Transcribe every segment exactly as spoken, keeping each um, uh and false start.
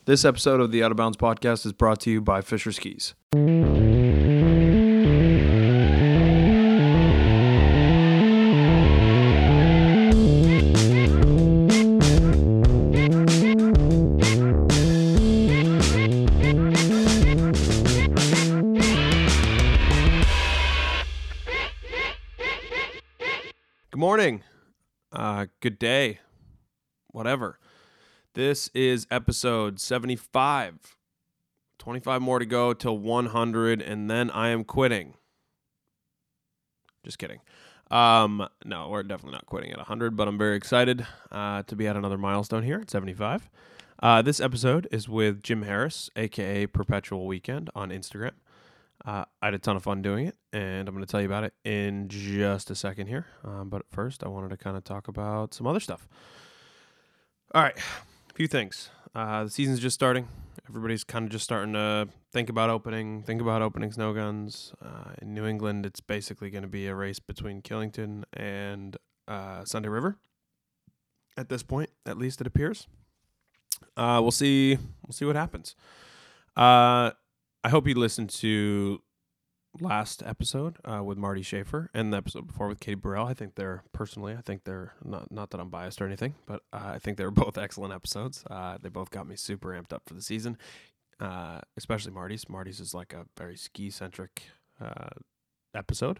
This episode of the Out of Bounds podcast is brought to you by Fisher Skis. Good morning, uh, good day, whatever. This is episode seventy-five. twenty-five more to go till one hundred, and then I am quitting. Just kidding. Um, no, we're definitely not quitting at one hundred, but I'm very excited uh, to be at another milestone here at seventy-five. Uh, this episode is with Jim Harris, a k a. Perpetual Weekend on Instagram. Uh, I had a ton of fun doing it, and I'm going to tell you about it in just a second here. Um, but first, I wanted to kind of talk about some other stuff. All right. Few things. Uh, the season's just starting. Everybody's kind of just starting to think about opening, think about opening snow guns. Uh, in New England, it's basically going to be a race between Killington and uh, Sunday River. At this point, at least it appears. Uh, we'll see. We'll see what happens. Uh, I hope you listened to last episode uh, with Marty Schaefer and the episode before with Katie Burrell. I think they're, personally, I think they're, not not that I'm biased or anything, but uh, I think they were both excellent episodes. Uh, they both got me super amped up for the season, uh, especially Marty's. Marty's is like a very ski-centric uh, episode.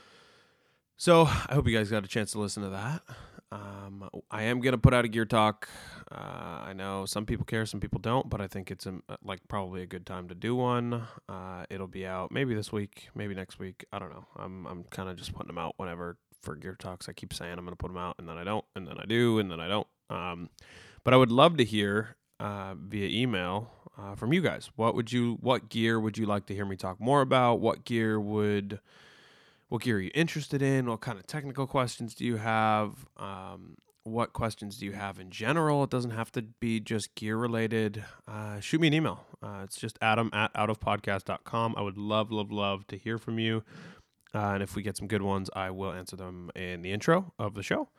So I hope you guys got a chance to listen to that. Um, I am going to put out a gear talk. Uh, I know some people care, some people don't, but I think it's a, like probably a good time to do one. Uh, it'll be out maybe this week, maybe next week. I don't know. I'm I'm kind of just putting them out whenever for gear talks. I keep saying I'm going to put them out, and then I don't, and then I do, and then I don't. Um, but I would love to hear uh, via email uh, from you guys. What would you? What gear would you like to hear me talk more about? What gear would What gear are you interested in? What kind of technical questions do you have? Um, what questions do you have in general? It doesn't have to be just gear related. Uh, shoot me an email. Uh, it's just adam at outofpodcast dot com. I would love, love, love to hear from you. Uh, and if we get some good ones, I will answer them in the intro of the show.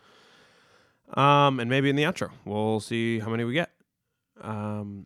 Um, and maybe in the outro. We'll see how many we get. Um,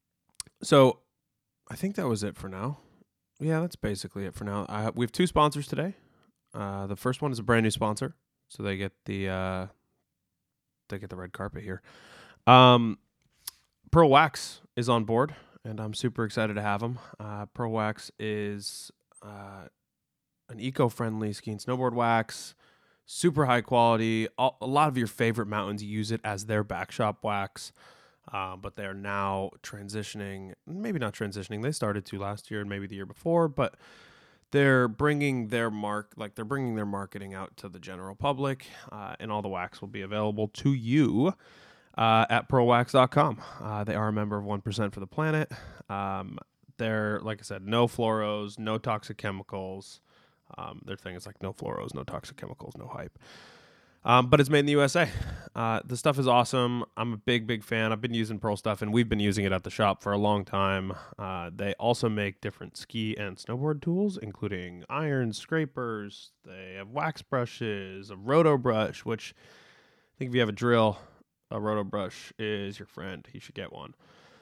so I think that was it for now. Yeah, that's basically it for now. I, we have two sponsors today. Uh, the first one is a brand new sponsor, so they get the uh, they get the red carpet here. Um, Pearl Wax is on board, and I'm super excited to have them. Uh, Pearl Wax is uh, an eco-friendly ski and snowboard wax, super high quality. All, a lot of your favorite mountains use it as their backshop wax, uh, but they are now transitioning. Maybe not transitioning. They started to last year and maybe the year before, but they're bringing their mark, like they're bringing their marketing out to the general public, uh, and all the wax will be available to you uh, at pearl wax dot com. Uh, they are a member of one percent for the Planet. Um, they're, like I said, no fluoros, no toxic chemicals. Um, their thing is like no fluoros, no toxic chemicals, no hype. Um, but it's made in the U S A. Uh, the stuff is awesome. I'm a big, big fan. I've been using Pearl stuff, and we've been using it at the shop for a long time. Uh, they also make different ski and snowboard tools, including irons, scrapers. They have wax brushes, a roto brush, which I think if you have a drill, a roto brush is your friend. You should get one.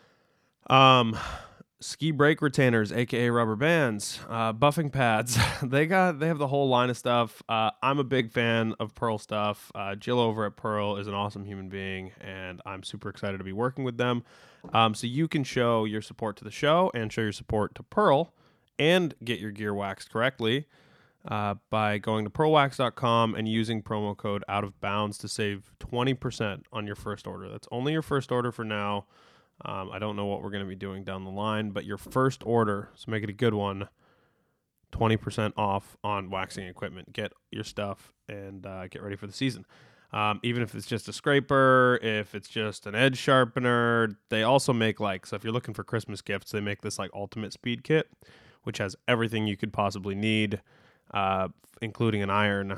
Um... Ski brake retainers, aka rubber bands, uh, buffing pads. they got they have the whole line of stuff. Uh, I'm a big fan of Pearl stuff. Uh, Jill over at Pearl is an awesome human being, and I'm super excited to be working with them. Um, so you can show your support to the show and show your support to Pearl, and get your gear waxed correctly uh, by going to pearl wax dot com and using promo code Out of Bounds to save twenty percent on your first order. That's only your first order for now. Um, I don't know what we're going to be doing down the line, but your first order, so make it a good one, twenty percent off on waxing equipment. Get your stuff and uh, get ready for the season. Um, even if it's just a scraper, if it's just an edge sharpener, they also make like, so if you're looking for Christmas gifts, they make this like ultimate speed kit, which has everything you could possibly need, uh, including an iron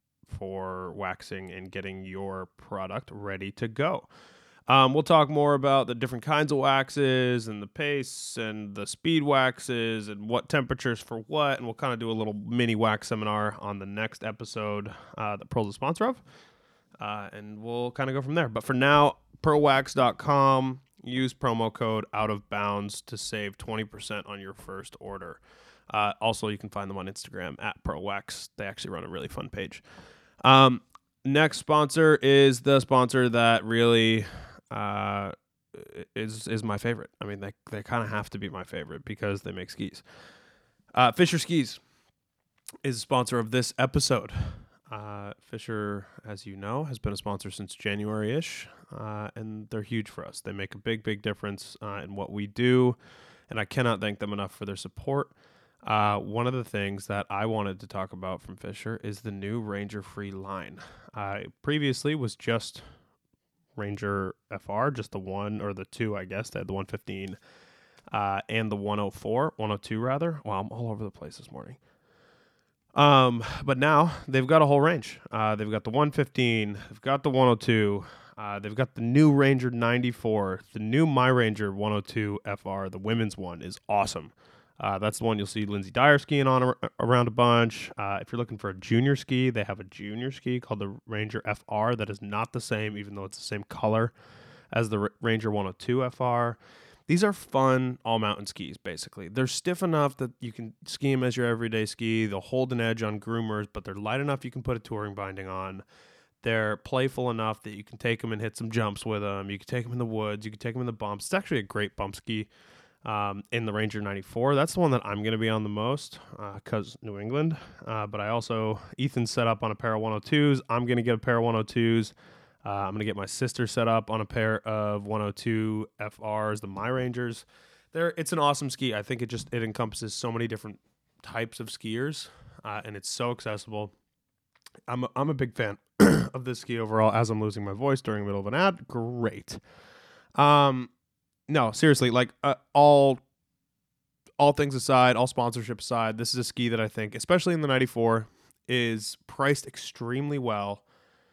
for waxing and getting your product ready to go. Um, we'll talk more about the different kinds of waxes and the pace and the speed waxes and what temperatures for what, and we'll kind of do a little mini wax seminar on the next episode uh, that Pearl's a sponsor of, uh, and we'll kind of go from there. But for now, pearl wax dot com, Use promo code out of bounds to save twenty percent on your first order. Uh, also, you can find them on Instagram at ProWex. They actually run a really fun page. Um, next sponsor is the sponsor that really uh, is is my favorite. I mean, they they kind of have to be my favorite because they make skis. Uh, Fischer Skis is a sponsor of this episode. Uh, Fischer, as you know, has been a sponsor since January-ish, uh, and they're huge for us. They make a big, big difference uh, in what we do, and I cannot thank them enough for their support. Uh, one of the things that I wanted to talk about from Fischer is the new Ranger Free line. I previously was just Ranger F R, just the one or the two, I guess. They had the one fifteen uh, and the one oh four, one oh two rather. Wow, I'm all over the place this morning. Um, but now they've got a whole range. Uh, they've got the one fifteen, they've got the one oh two, uh, they've got the new Ranger ninety-four, the new My Ranger one oh two F R. The women's one is awesome. Uh, that's the one you'll see Lindsay Dyer skiing on ar- around a bunch. Uh, if you're looking for a junior ski, they have a junior ski called the Ranger F R that is not the same, even though it's the same color as the R- Ranger one oh two F R. These are fun all-mountain skis, basically. They're stiff enough that you can ski them as your everyday ski. They'll hold an edge on groomers, but they're light enough you can put a touring binding on. They're playful enough that you can take them and hit some jumps with them. You can take them in the woods. You can take them in the bumps. It's actually a great bump ski. Um, in the Ranger ninety-four. That's the one that I'm going to be on the most because uh, New England. Uh, but I also, Ethan set up on a pair of one oh twos. I'm going to get a pair of one oh twos. Uh, I'm going to get my sister set up on a pair of one oh two F Rs, the My Rangers. They're, it's an awesome ski. I think it just it encompasses so many different types of skiers, uh, and it's so accessible. I'm a, I'm a big fan of this ski overall. As I'm losing my voice during the middle of an ad, great. Um. No, seriously, like uh, all all things aside, all sponsorship aside, this is a ski that I think, especially in the ninety-four, is priced extremely well.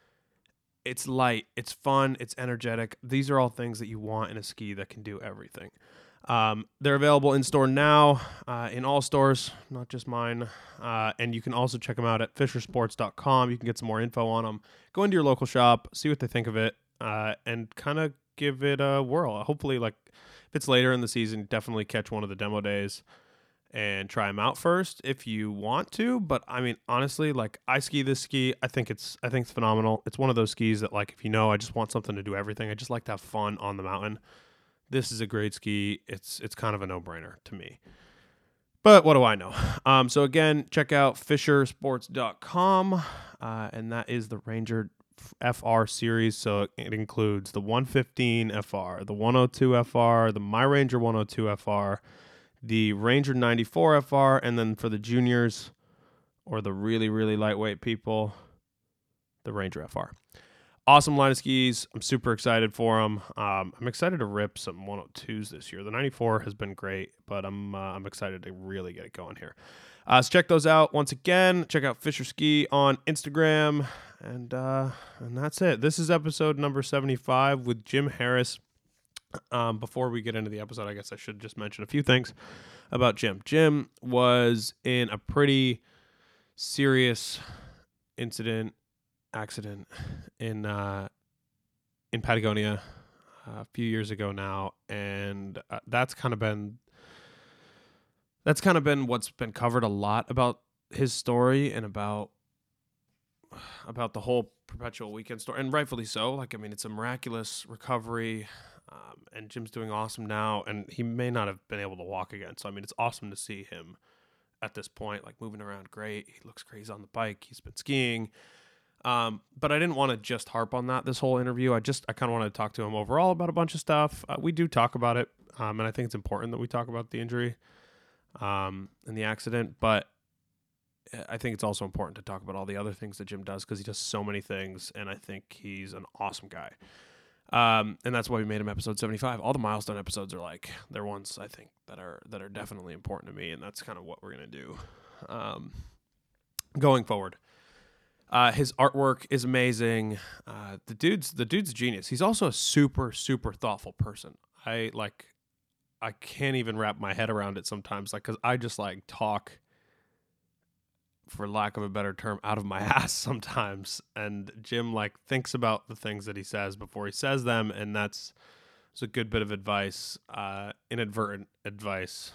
It's light, it's fun, it's energetic. These are all things that you want in a ski that can do everything. Um, they're available in store now, uh, in all stores, not just mine. Uh, and you can also check them out at fischer sports dot com. You can get some more info on them. Go into your local shop, see what they think of it, uh, and kind of give it a whirl. Hopefully, like if it's later in the season, definitely catch one of the demo days and try them out first if you want to. But I mean, honestly, like I ski this ski, I think it's I think it's phenomenal. It's one of those skis that, like, if you know, I just want something to do everything. I just like to have fun on the mountain. This is a great ski. It's it's kind of a no-brainer to me. But what do I know? Um, so again, check out fischer sports dot com, uh, and that is the Ranger F R series. So it includes the one fifteen F R, the one oh two F R, the My Ranger one oh two F R, the Ranger ninety-four F R, and then for the juniors or the really, really lightweight people, the Ranger F R. Awesome line of skis. I'm super excited for them. Um, I'm excited to rip some one oh twos this year. The ninety-four has been great, but I'm uh, I'm excited to really get it going here. Uh, so check those out. Once again, check out Fischer Ski on Instagram, and uh, and that's it. This is episode number seventy-five with Jim Harris. Um, before we get into the episode, I guess I should just mention a few things about Jim. Jim was in a pretty serious incident. accident in uh, in Patagonia uh, a few years ago now, and uh, that's kind of been that's kind of been what's been covered a lot about his story and about about the whole Perpetual Weekend story, and rightfully so. Like, I mean, it's a miraculous recovery, um, and Jim's doing awesome now, and he may not have been able to walk again. So I mean, it's awesome to see him at this point, like moving around great. He looks great. He's on the bike. He's been skiing. Um, but I didn't want to just harp on that this whole interview. I just, I kind of wanted to talk to him overall about a bunch of stuff. Uh, we do talk about it. Um, and I think it's important that we talk about the injury, um, and the accident, but I think it's also important to talk about all the other things that Jim does, because he does so many things, and I think he's an awesome guy. Um, and that's why we made him episode seventy-five. All the milestone episodes are like, they're ones I think that are, that are definitely important to me. And that's kind of what we're going to do, um, going forward. Uh, his artwork is amazing. Uh, the dude's the dude's a genius. He's also a super, super thoughtful person. I like, I can't even wrap my head around it sometimes. Like, cause I just like talk, for lack of a better term, out of my ass sometimes. And Jim like thinks about the things that he says before he says them. And that's It's a good bit of advice, uh, inadvertent advice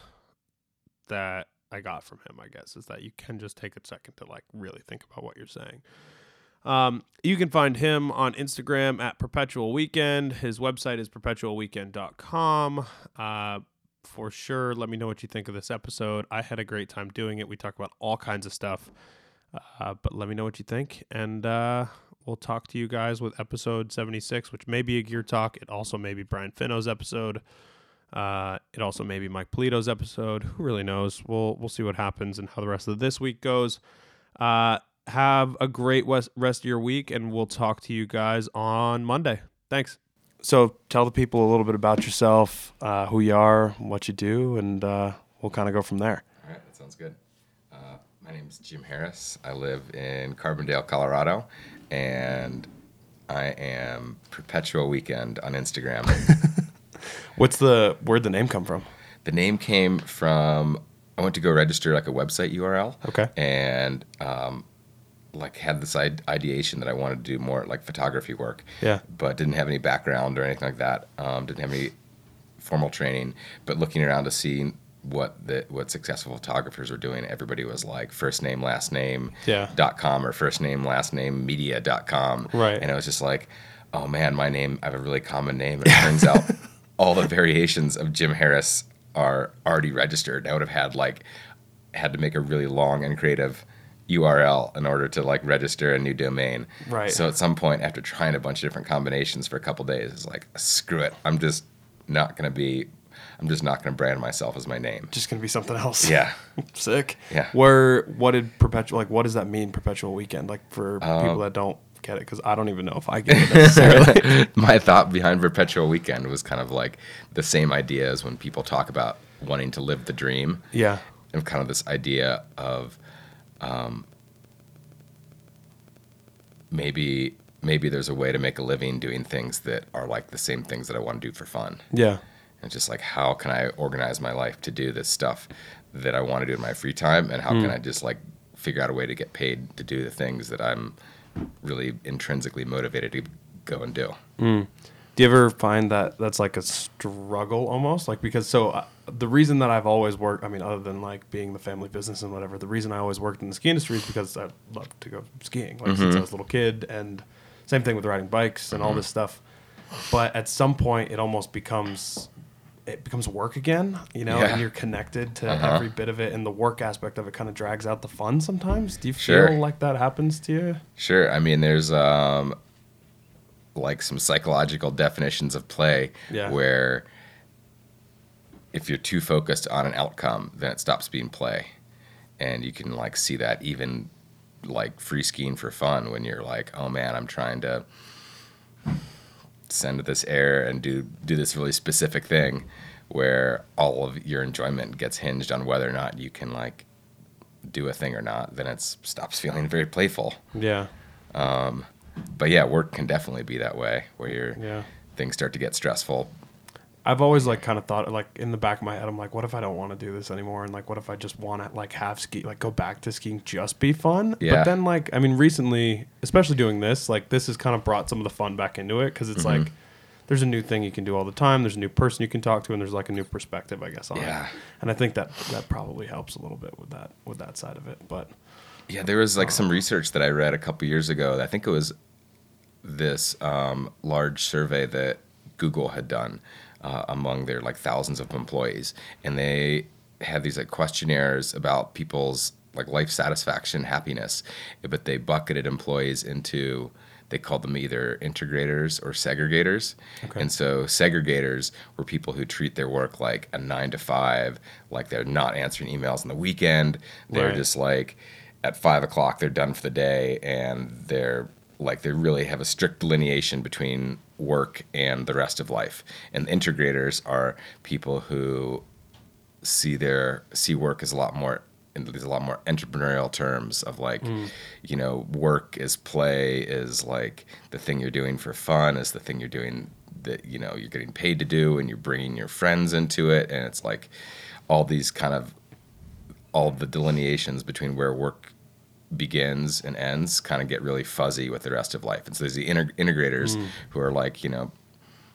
that I got from him, I guess, is that you can just take a second to like really think about what you're saying. Um, you can find him on Instagram at Perpetual Weekend. His website is perpetual weekend dot com. Uh, for sure, let me know what you think of this episode. I had a great time doing it. We talk about all kinds of stuff, uh, but let me know what you think, and uh, we'll talk to you guys with episode seventy-six, which may be a gear talk. It also may be Brian Finno's episode. Uh, it also may be Mike Polito's episode. Who really knows? We'll we'll see what happens and how the rest of this week goes. Uh, have a great rest of your week, and we'll talk to you guys on Monday. Thanks. So tell the people a little bit about yourself, uh, who you are, what you do, and uh, we'll kind of go from there. All right, that sounds good. Uh, my name is Jim Harris. I live in Carbondale, Colorado, and I am Perpetual Weekend on Instagram. What's the where'd the name come from? The name came from, I went to go register like a website U R L. Okay. And um, like had this ideation that I wanted to do more like photography work. Yeah. But didn't have any background or anything like that. Um, didn't have any formal training. But looking around to see what the what successful photographers were doing, everybody was like first name, last name yeah. dot com or first name, last name media dot com. Right. And it was just like, oh man, my name, I have a really common name. And it turns out all the variations of Jim Harris are already registered. I would have had like had to make a really long and creative U R L in order to like register a new domain. Right. So at some point, after trying a bunch of different combinations for a couple days, it's like, screw it. I'm just not going to be, I'm just not going to brand myself as my name. Just going to be something else. Yeah. Sick. Yeah. Where, what did perpetual, like, what does that mean, Perpetual Weekend? Like for Um, people that don't get it, because I don't even know if I get it necessarily. My thought behind Perpetual Weekend was kind of like the same idea as when people talk about wanting to live the dream. Yeah. And kind of this idea of um, maybe maybe there's a way to make a living doing things that are like the same things that I want to do for fun. Yeah. And just like, how can I organize my life to do this stuff that I want to do in my free time? And how mm. can I just like figure out a way to get paid to do the things that I'm really intrinsically motivated to go and do. Mm. Do you ever find that that's like a struggle almost? Like, because so uh, the reason that I've always worked, I mean, other than like being the family business and whatever, the reason I always worked in the ski industry is because I love to go skiing, like mm-hmm. since I was a little kid, and same thing with riding bikes and mm-hmm. all this stuff. But at some point it almost becomes, it becomes work again, you know, yeah. and you're connected to uh-huh. every bit of it, and the work aspect of it kind of drags out the fun sometimes. Do you sure. feel like that happens to you? Sure. I mean, there's um, like some psychological definitions of play yeah. where if you're too focused on an outcome, then it stops being play. And you can like see that even like free skiing for fun when you're like, oh man, I'm trying to send this air and do do this really specific thing, where all of your enjoyment gets hinged on whether or not you can like do a thing or not, then it stops feeling very playful. Yeah. Um, but yeah, work can definitely be that way, where your yeah. things start to get stressful. I've always like kind of thought like in the back of my head, I'm like, what if I don't want to do this anymore? And like, what if I just want to like have ski, like go back to skiing, just be fun? Yeah. But then like, I mean, recently, especially doing this, like this has kind of brought some of the fun back into it. Cause it's mm-hmm. like, there's a new thing you can do all the time. There's a new person you can talk to, and there's like a new perspective, I guess, on yeah. it. And I think that that probably helps a little bit with that, with that side of it. But yeah, there was like some research that I read a couple years ago. I think it was this um, large survey that Google had done uh, among their like thousands of employees, and they had these like questionnaires about people's like life satisfaction, happiness, but they bucketed employees into, they called them either integrators or segregators. Okay. And so segregators were people who treat their work like a nine to five, like they're not answering emails on the weekend. They're right. just like at five o'clock, they're done for the day, and they're like, they really have a strict delineation between work and the rest of life. And the integrators are people who see their, see work as a lot more, in these a lot more entrepreneurial terms of like, mm. you know, work is play, is like the thing you're doing for fun, is the thing you're doing that, you know, you're getting paid to do, and you're bringing your friends into it. And it's like all these kind of, all the delineations between where work begins and ends kind of get really fuzzy with the rest of life. And so there's the inter- integrators mm. who are like, you know,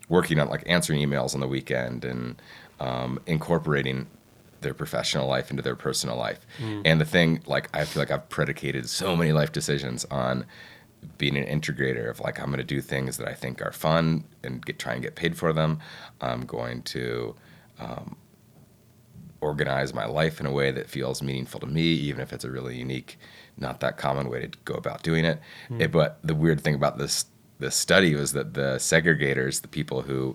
working on like answering emails on the weekend and um, incorporating their professional life into their personal life. Mm. And the thing, like, I feel like I've predicated so many life decisions on being an integrator of like, I'm going to do things that I think are fun and get, try and get paid for them. I'm going to um, organize my life in a way that feels meaningful to me, even if it's a really unique, not that common way to go about doing it. Mm. it but the weird thing about this this study was that the segregators, the people who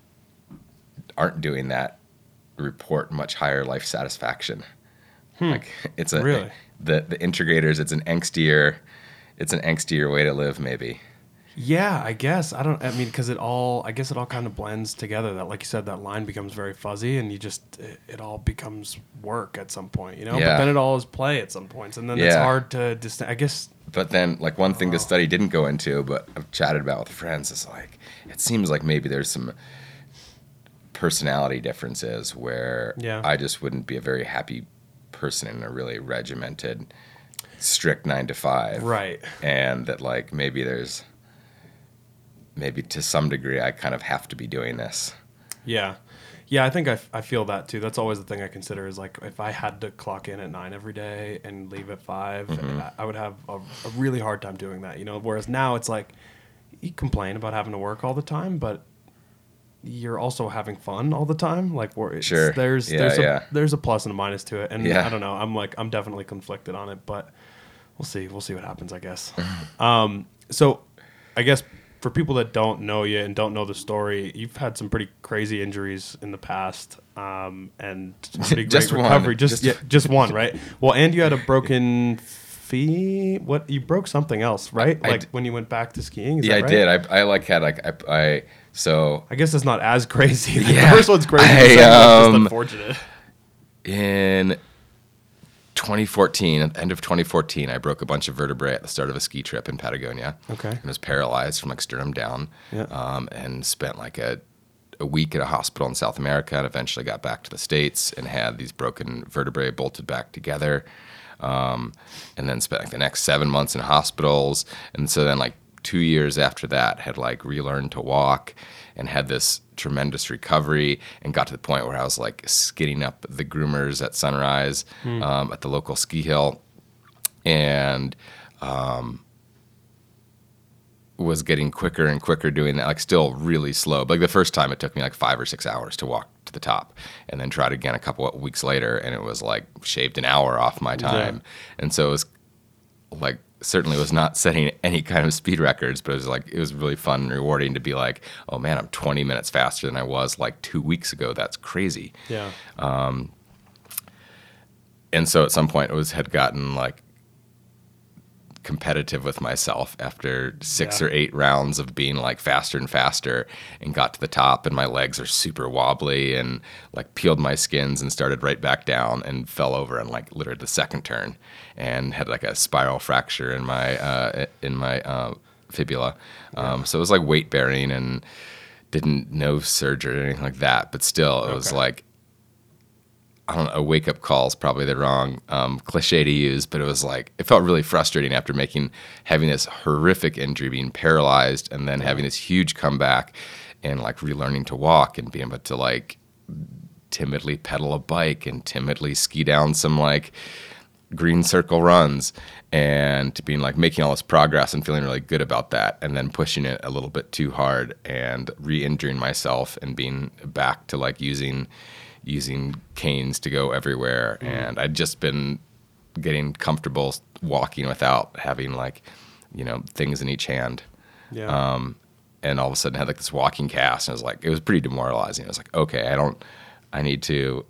aren't doing that, report much higher life satisfaction. Hmm. Like it's a really? the the integrators, it's an angstier, it's an angstier way to live, maybe. Yeah, I guess. I don't, I mean, because it all, I guess it all kind of blends together. That, like you said, that line becomes very fuzzy and you just, it, it all becomes work at some point, you know? Yeah. But then it all is play at some points. And then yeah. it's hard to just, I guess. But then, like, one thing oh. the study didn't go into, but I've chatted about with friends, is like, it seems like maybe there's some personality differences where yeah. I just wouldn't be a very happy person in a really regimented, strict nine to five. Right. And that, like, maybe there's, maybe to some degree I kind of have to be doing this. Yeah. Yeah, I think I, I feel that too. That's always the thing I consider is like if I had to clock in at nine every day and leave at five, mm-hmm. I would have a, a really hard time doing that, you know? Whereas now it's like you complain about having to work all the time, but you're also having fun all the time. Like it's, sure. there's yeah, there's a yeah. there's a plus and a minus to it. And yeah. I don't know. I'm like I'm definitely conflicted on it, but we'll see. We'll see what happens, I guess. um, so I guess for people that don't know you and don't know the story, you've had some pretty crazy injuries in the past, um, and pretty great just recovery. One. Just just, yeah, just one, right? Well, and you had a broken feet. What you broke something else, right? I, like I, when you went back to skiing. Is yeah, that right? I did. I I like had like I, I so. I guess it's not as crazy. Like yeah, the first one's crazy. I, the second um, one's just unfortunate. In twenty fourteen, at the end of twenty fourteen, I broke a bunch of vertebrae at the start of a ski trip in Patagonia. Okay. And was paralyzed from like sternum down. Yeah. Um, and spent like a, a week at a hospital in South America and eventually got back to the States and had these broken vertebrae bolted back together. Um, and then spent like the next seven months in hospitals. And so then like two years after that had like relearned to walk and had this tremendous recovery and got to the point where I was like skidding up the groomers at sunrise mm. um, at the local ski hill and um, was getting quicker and quicker doing that, like still really slow. Like the first time it took me like five or six hours to walk to the top and then tried again a couple of weeks later and it was like shaved an hour off my time. Yeah. And so it was like certainly was not setting any kind of speed records, but it was like it was really fun and rewarding to be like, oh man, I'm twenty minutes faster than I was like two weeks ago. That's crazy. Yeah. Um, and so at some point it was had gotten like competitive with myself after six yeah. or eight rounds of being like faster and faster and got to the top and my legs are super wobbly and like peeled my skins and started right back down and fell over on like literally the second turn and had like a spiral fracture in my uh, in my uh, fibula. Um, yeah. So it was like weight bearing and didn't know surgery or anything like that, but still it okay. was like, I don't know, a wake-up call is probably the wrong um, cliche to use, but it was like, it felt really frustrating after making, having this horrific injury, being paralyzed, and then yeah. having this huge comeback and like relearning to walk and being able to like timidly pedal a bike and timidly ski down some like green circle runs and to being like making all this progress and feeling really good about that and then pushing it a little bit too hard and re-injuring myself and being back to like using using canes to go everywhere. Mm. And I'd just been getting comfortable walking without having like, you know, things in each hand. Yeah. Um, and all of a sudden had like this walking cast and it was like, it was pretty demoralizing. I was like, okay, I don't, I need to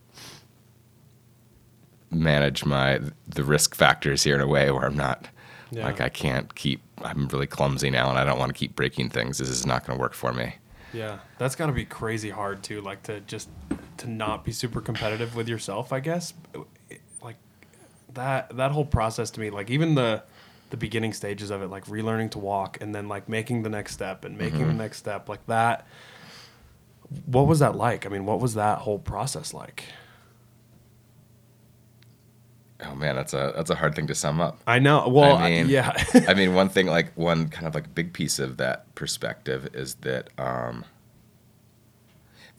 manage my, the risk factors here in a way where I'm not yeah. like, I can't keep, I'm really clumsy now and I don't want to keep breaking things. This is not going to work for me. Yeah. That's gotta be crazy hard too. Like to just, to not be super competitive with yourself, I guess. Like that that whole process to me, like even the the beginning stages of it, like relearning to walk and then like making the next step and making mm-hmm. the next step, like that. What was that like? I mean, what was that whole process like? Oh man, that's a that's a hard thing to sum up. I know. Well, I mean, I, yeah. I mean, one thing, like one kind of like big piece of that perspective is that um,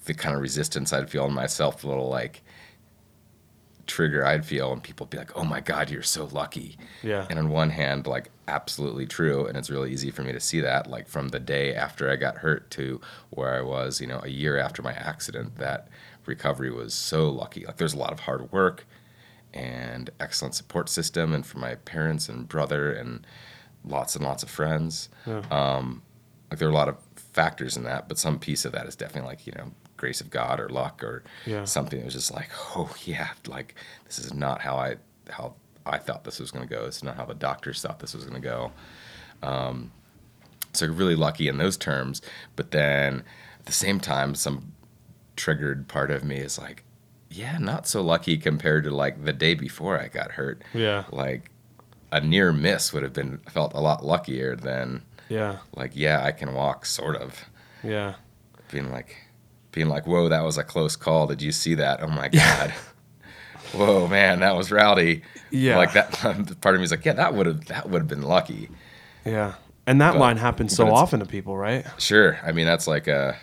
the kind of resistance I'd feel in myself, the little like trigger I'd feel, and people would be like, "Oh my God, you're so lucky." Yeah. And on one hand, like absolutely true, and it's really easy for me to see that, like from the day after I got hurt to where I was, you know, a year after my accident, that recovery was so lucky. Like there's a lot of hard work and excellent support system, and for my parents and brother and lots and lots of friends. Yeah. Um, like there are a lot of factors in that, but some piece of that is definitely like, you know, grace of God or luck or Yeah. something that was just like, oh yeah, like this is not how I how I thought this was going to go. It's not how the doctors thought this was going to go. Um, so really lucky in those terms, but then at the same time, some triggered part of me is like, yeah, not so lucky compared to like the day before I got hurt. Yeah. Like a near miss would have been felt a lot luckier than Yeah. like, yeah, I can walk sort of. Yeah. Being like, being like, whoa, that was a close call. Did you see that? Oh my God. Whoa, man, that was rowdy. Yeah. Like that part of me is like, yeah, that would have, that would have been lucky. Yeah. And that But- line happens so but it's- often to people, right? Sure. I mean, that's like a,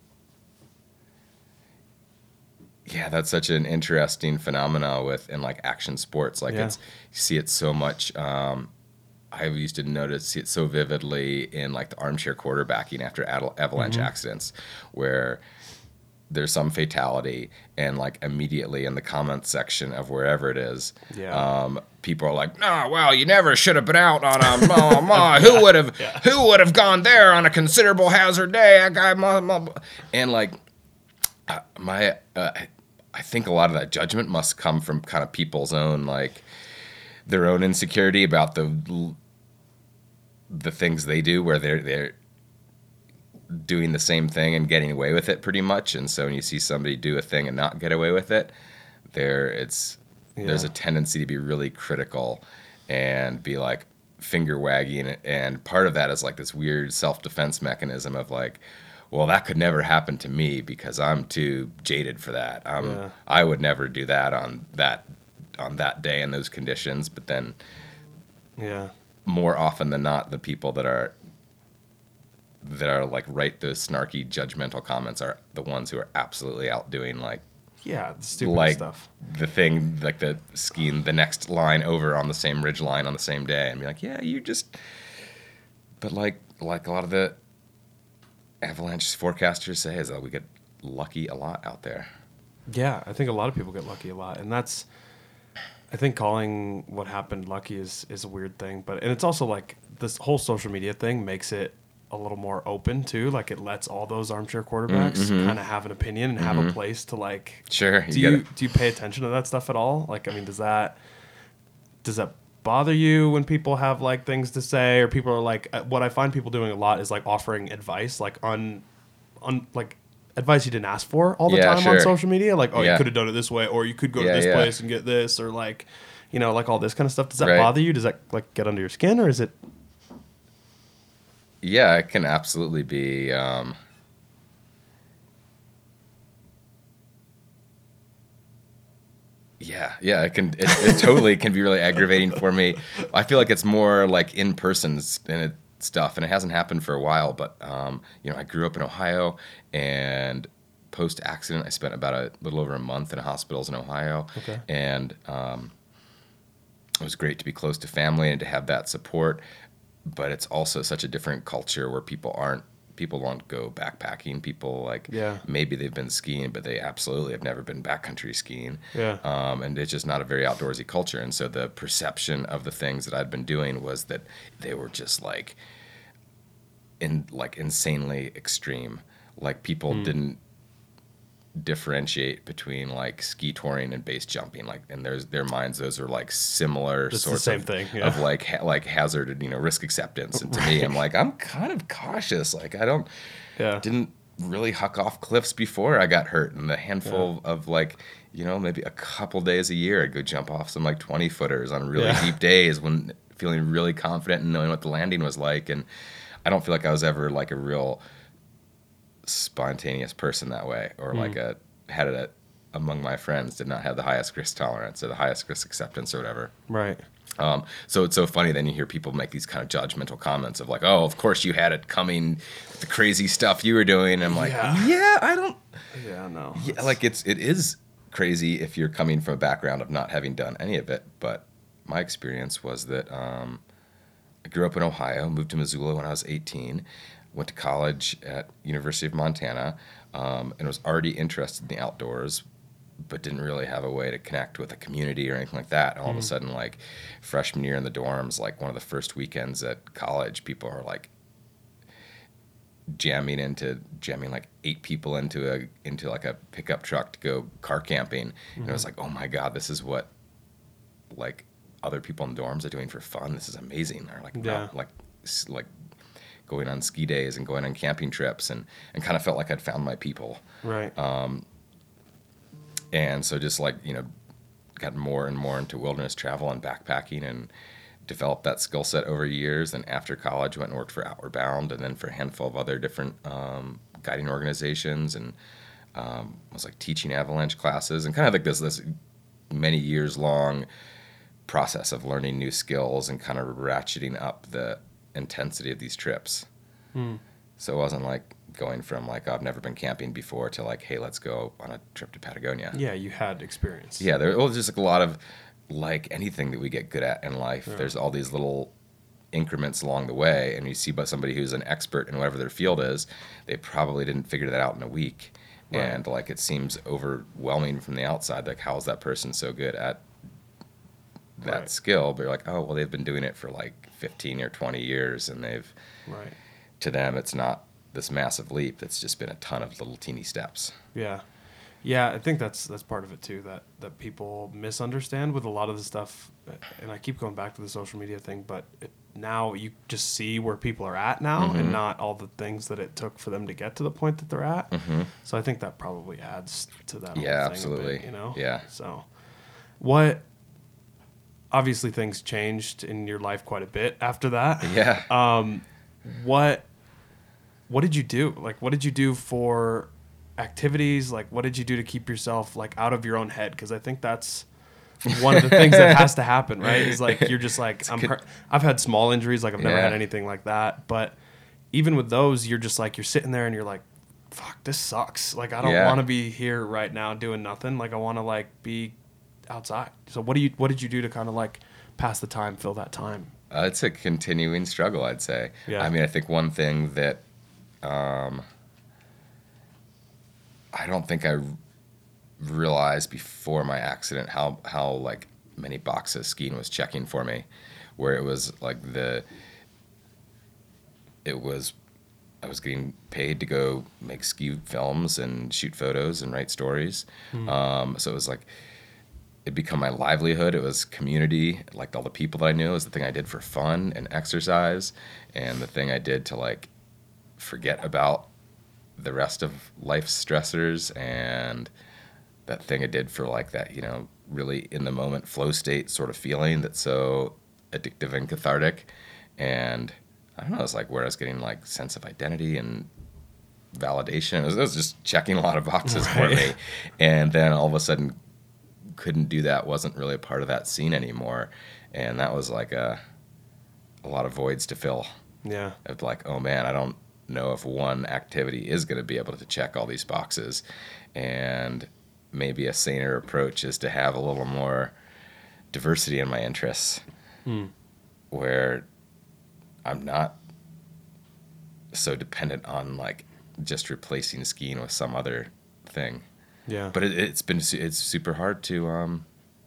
yeah, that's such an interesting phenomena with, in like action sports. Like Yeah. it's, you see it so much. Um, I used to notice, see it so vividly in like the armchair quarterbacking after adel- avalanche Mm-hmm. accidents where there's some fatality and like immediately in the comments section of wherever it is, Yeah. um, people are like, "No, well, you never should have been out on a ma, ma. Who would have Yeah. who would have gone there on a considerable hazard day?" I got ma, ma. And like uh, my, uh, I think a lot of that judgment must come from kind of people's own like their own insecurity about the the things they do, where they're they're doing the same thing and getting away with it pretty much. And so when you see somebody do a thing and not get away with it, there it's there's a Yeah. tendency to be really critical and be like finger wagging. And part of that is like this weird self-defense mechanism of like, well, that could never happen to me because I'm too jaded for that. Um, Yeah. I would never do that on that on that day in those conditions. But then Yeah. more often than not, the people that are that are like write those snarky judgmental comments are the ones who are absolutely outdoing like Yeah. The stupid like stuff. the thing, like the skiing the next line over on the same ridge line on the same day, and be like, yeah, you just. But like like a lot of the avalanche forecasters say, is that we get lucky a lot out there. Yeah, I think a lot of people get lucky a lot, and that's. I think calling what happened lucky is is a weird thing, but and it's also like this whole social media thing makes it a little more open too. Like it lets all those armchair quarterbacks Mm-hmm. kind of have an opinion and have a place to like. Sure, Do you you gotta- do you pay attention to that stuff at all? Like, I mean, does that does that bother you when people have like things to say, or people are like? uh, What I find people doing a lot is like offering advice, like on on like. advice you didn't ask for all the Yeah, time sure. on social media, like, oh, Yeah. you could have done it this way, or you could go Yeah, to this yeah. place and get this, or like, you know, like all this kind of stuff. Does that Right. bother you? Does that like get under your skin, or is it? Yeah, it can absolutely be. Um, yeah, yeah, it can. It, it totally can be really aggravating for me. I feel like it's more like in person and it, stuff, and it hasn't happened for a while. But um, you know, I grew up in Ohio, and post accident, I spent about a little over a month in hospitals in Ohio, Okay. and um, it was great to be close to family and to have that support. But it's also such a different culture where people aren't, people won't go backpacking. People like, Yeah. maybe they've been skiing, but they absolutely have never been backcountry skiing. Yeah. Um, and it's just not a very outdoorsy culture. And so the perception of the things that I'd been doing was that they were just like, in like insanely extreme. Like people Hmm. didn't differentiate between like ski touring and base jumping, like in their their minds those are like similar It's the sorts same of, thing, yeah. of like ha- like hazard, you know, risk acceptance. And to me, I'm like, I'm kind of cautious. Like I don't Yeah. didn't really huck off cliffs before I got hurt, and the handful of like, you know, maybe a couple days a year I'd go jump off some like twenty footers on really Yeah. deep days when feeling really confident and knowing what the landing was like. And I don't feel like I was ever like a real spontaneous person that way, or like a had it among my friends did not have the highest risk tolerance or the highest risk acceptance or whatever. Right. Um, so it's so funny. Then you hear people make these kind of judgmental comments of like, "Oh, of course you had it coming, the crazy stuff you were doing." And I'm like, Yeah. "Yeah, I don't." Yeah, no. Yeah, like it's it is crazy if you're coming from a background of not having done any of it. But my experience was that um, I grew up in Ohio, moved to Missoula when I was eighteen, went to college at University of Montana, um, and was already interested in the outdoors, but didn't really have a way to connect with a community or anything like that. And all Mm-hmm. of a sudden, like freshman year in the dorms, like one of the first weekends at college, people are like jamming into jamming like eight people into a into like a pickup truck to go car camping. Mm-hmm. And it was like, oh my God, this is what like other people in dorms are doing for fun. This is amazing. Or like Yeah. not, like s- like going on ski days and going on camping trips, and and kind of felt like I'd found my people. Right. Um, and so just like, you know, got more and more into wilderness travel and backpacking, and developed that skill set over years. And after college, went and worked for Outward Bound, and then for a handful of other different um, guiding organizations, and um, was like teaching avalanche classes, and kind of like this this many years long process of learning new skills and kind of ratcheting up the intensity of these trips. Hmm. So it wasn't like going from like, oh, I've never been camping before to like, hey, let's go on a trip to Patagonia. Yeah, you had experience. Yeah, there was just like a lot of like anything that we get good at in life. Yeah. There's all these little increments along the way, and you see but somebody who's an expert in whatever their field is, they probably didn't figure that out in a week. Right. And like it seems overwhelming from the outside, like how is that person so good at that Right. skill? But you're like, oh, well, they've been doing it for like fifteen or twenty years, and they've Right. to them it's not this massive leap. It's just been a ton of little teeny steps. Yeah. Yeah, I think that's that's part of it too, that that people misunderstand with a lot of the stuff. And I keep going back to the social media thing, but it, now you just see where people are at now, Mhm. and not all the things that it took for them to get to the point that they're at. Mm-hmm. So I think that probably adds to that. whole Yeah, thing a absolutely. bit, you know. Yeah. So, what? Obviously, things changed in your life quite a bit after that. Yeah. Um, what? What did you do? Like, what did you do for activities? Like, what did you do to keep yourself like out of your own head? Because I think that's one of the things that has to happen, right? Is like you're just like I'm. good- Hurt. I've had small injuries, like I've never Yeah. had anything like that. But even with those, you're just like you're sitting there and you're like, "Fuck, this sucks." Like I don't Yeah. want to be here right now doing nothing. Like I want to like be outside. So what do you? What did you do to kind of like pass the time, fill that time? Uh, it's a continuing struggle, I'd say. Yeah. I mean, I think one thing that um, I don't think I r- realized before my accident how how like many boxes skiing was checking for me, where it was like the it was I was getting paid to go make ski films and shoot photos and write stories. Hmm. Um, so it was like it become my livelihood. It was community, like all the people that I knew. It was the thing I did for fun and exercise, and the thing I did to like forget about the rest of life's stressors, and that thing I did for like that, you know, really in the moment flow state sort of feeling that's so addictive and cathartic. And I don't know, it's like where I was getting like sense of identity and validation. It was, it was just checking a lot of boxes for Right. me. And then all of a sudden couldn't do that, wasn't really a part of that scene anymore. And that was like a, a lot of voids to fill. Yeah. Of like, oh man, I don't know if one activity is going to be able to check all these boxes. And maybe a saner approach is to have a little more diversity in my interests, Hmm. where I'm not so dependent on like just replacing skiing with some other thing. Yeah. But it, it's been su- it's super hard to um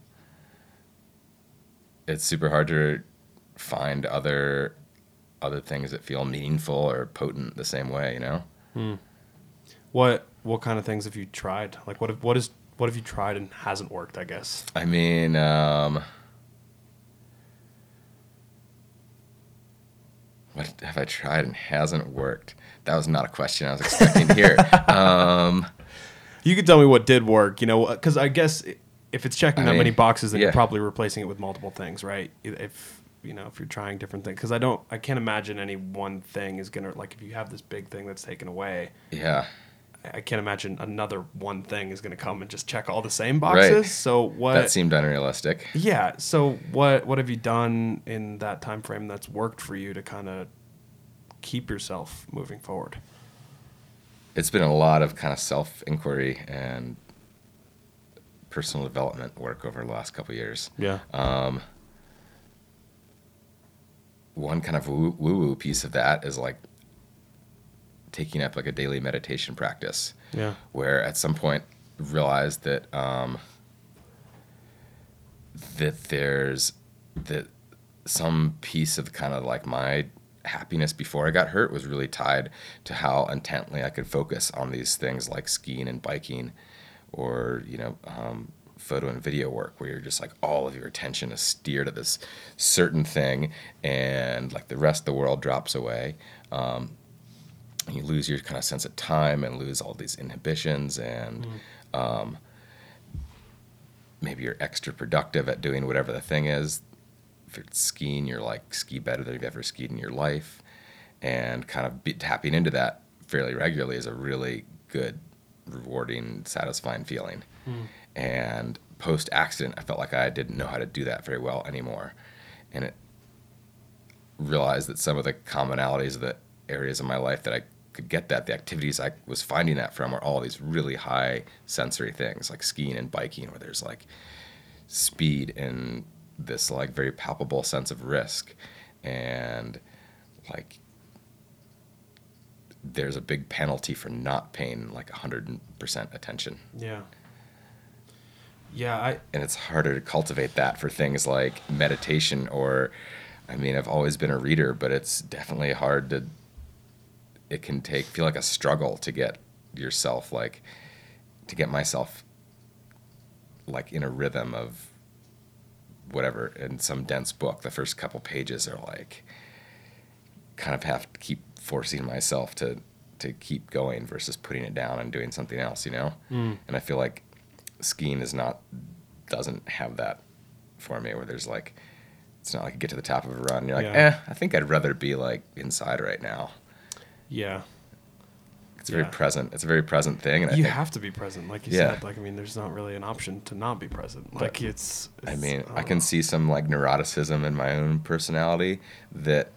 it's super hard to find other other things that feel meaningful or potent the same way, you know? Hmm. What what kind of things have you tried? Like what have, what is what have you tried and hasn't worked, I guess? I mean, um what have I tried and hasn't worked? That was not a question I was expecting here. Um You could tell me what did work, you know, because I guess if it's checking I that mean, many boxes, then yeah. you're probably replacing it with multiple things, right? If you know, if you're trying different things, because I don't, I can't imagine any one thing is gonna like if you have this big thing that's taken away. yeah. I can't imagine another one thing is going to come and just check all the same boxes. Right. So what? That seemed unrealistic. Yeah. So what what have you done in that time frame that's worked for you to kind of keep yourself moving forward? It's been a lot of kind of self-inquiry and personal development work over the last couple of years. Yeah. Um, one kind of woo woo piece of that is like taking up like a daily meditation practice. Yeah. Where at some point realized that um, that there's that some piece of kind of like my happiness before I got hurt was really tied to how intently I could focus on these things like skiing and biking, or you know um, photo and video work, where you're just like all of your attention is steered at this certain thing, and like the rest of the world drops away. Um, and you lose your kind of sense of time and lose all these inhibitions, and mm. um, maybe you're extra productive at doing whatever the thing is. If it's skiing, you're like ski better than you've ever skied in your life, and kind of be, tapping into that fairly regularly is a really good, rewarding, satisfying feeling. Mm. And post accident, I felt like I didn't know how to do that very well anymore, and it realized that some of the commonalities of the areas of my life that I could get that, the activities I was finding that from, are all these really high sensory things like skiing and biking, where there's like speed and this like very palpable sense of risk, and like there's a big penalty for not paying like one hundred percent attention. Yeah. Yeah, I and it's harder to cultivate that for things like meditation, or I mean, I've always been a reader, but it's definitely hard to it can take feel like a struggle to get yourself like to get myself like in a rhythm of whatever. In some dense book, the first couple pages are like kind of have to keep forcing myself to to keep going versus putting it down and doing something else, you know. Mm. And I feel like skiing is not doesn't have that for me, where there's like it's not like you get to the top of a run and you're like, yeah. eh, I think I'd rather be like inside right now. Yeah. It's very yeah. present. It's a very present thing. And you I think, have to be present, like you yeah. said. Like, I mean, there's not really an option to not be present. Like, but, it's, it's... I mean, I, I can know. see some, like, neuroticism in my own personality that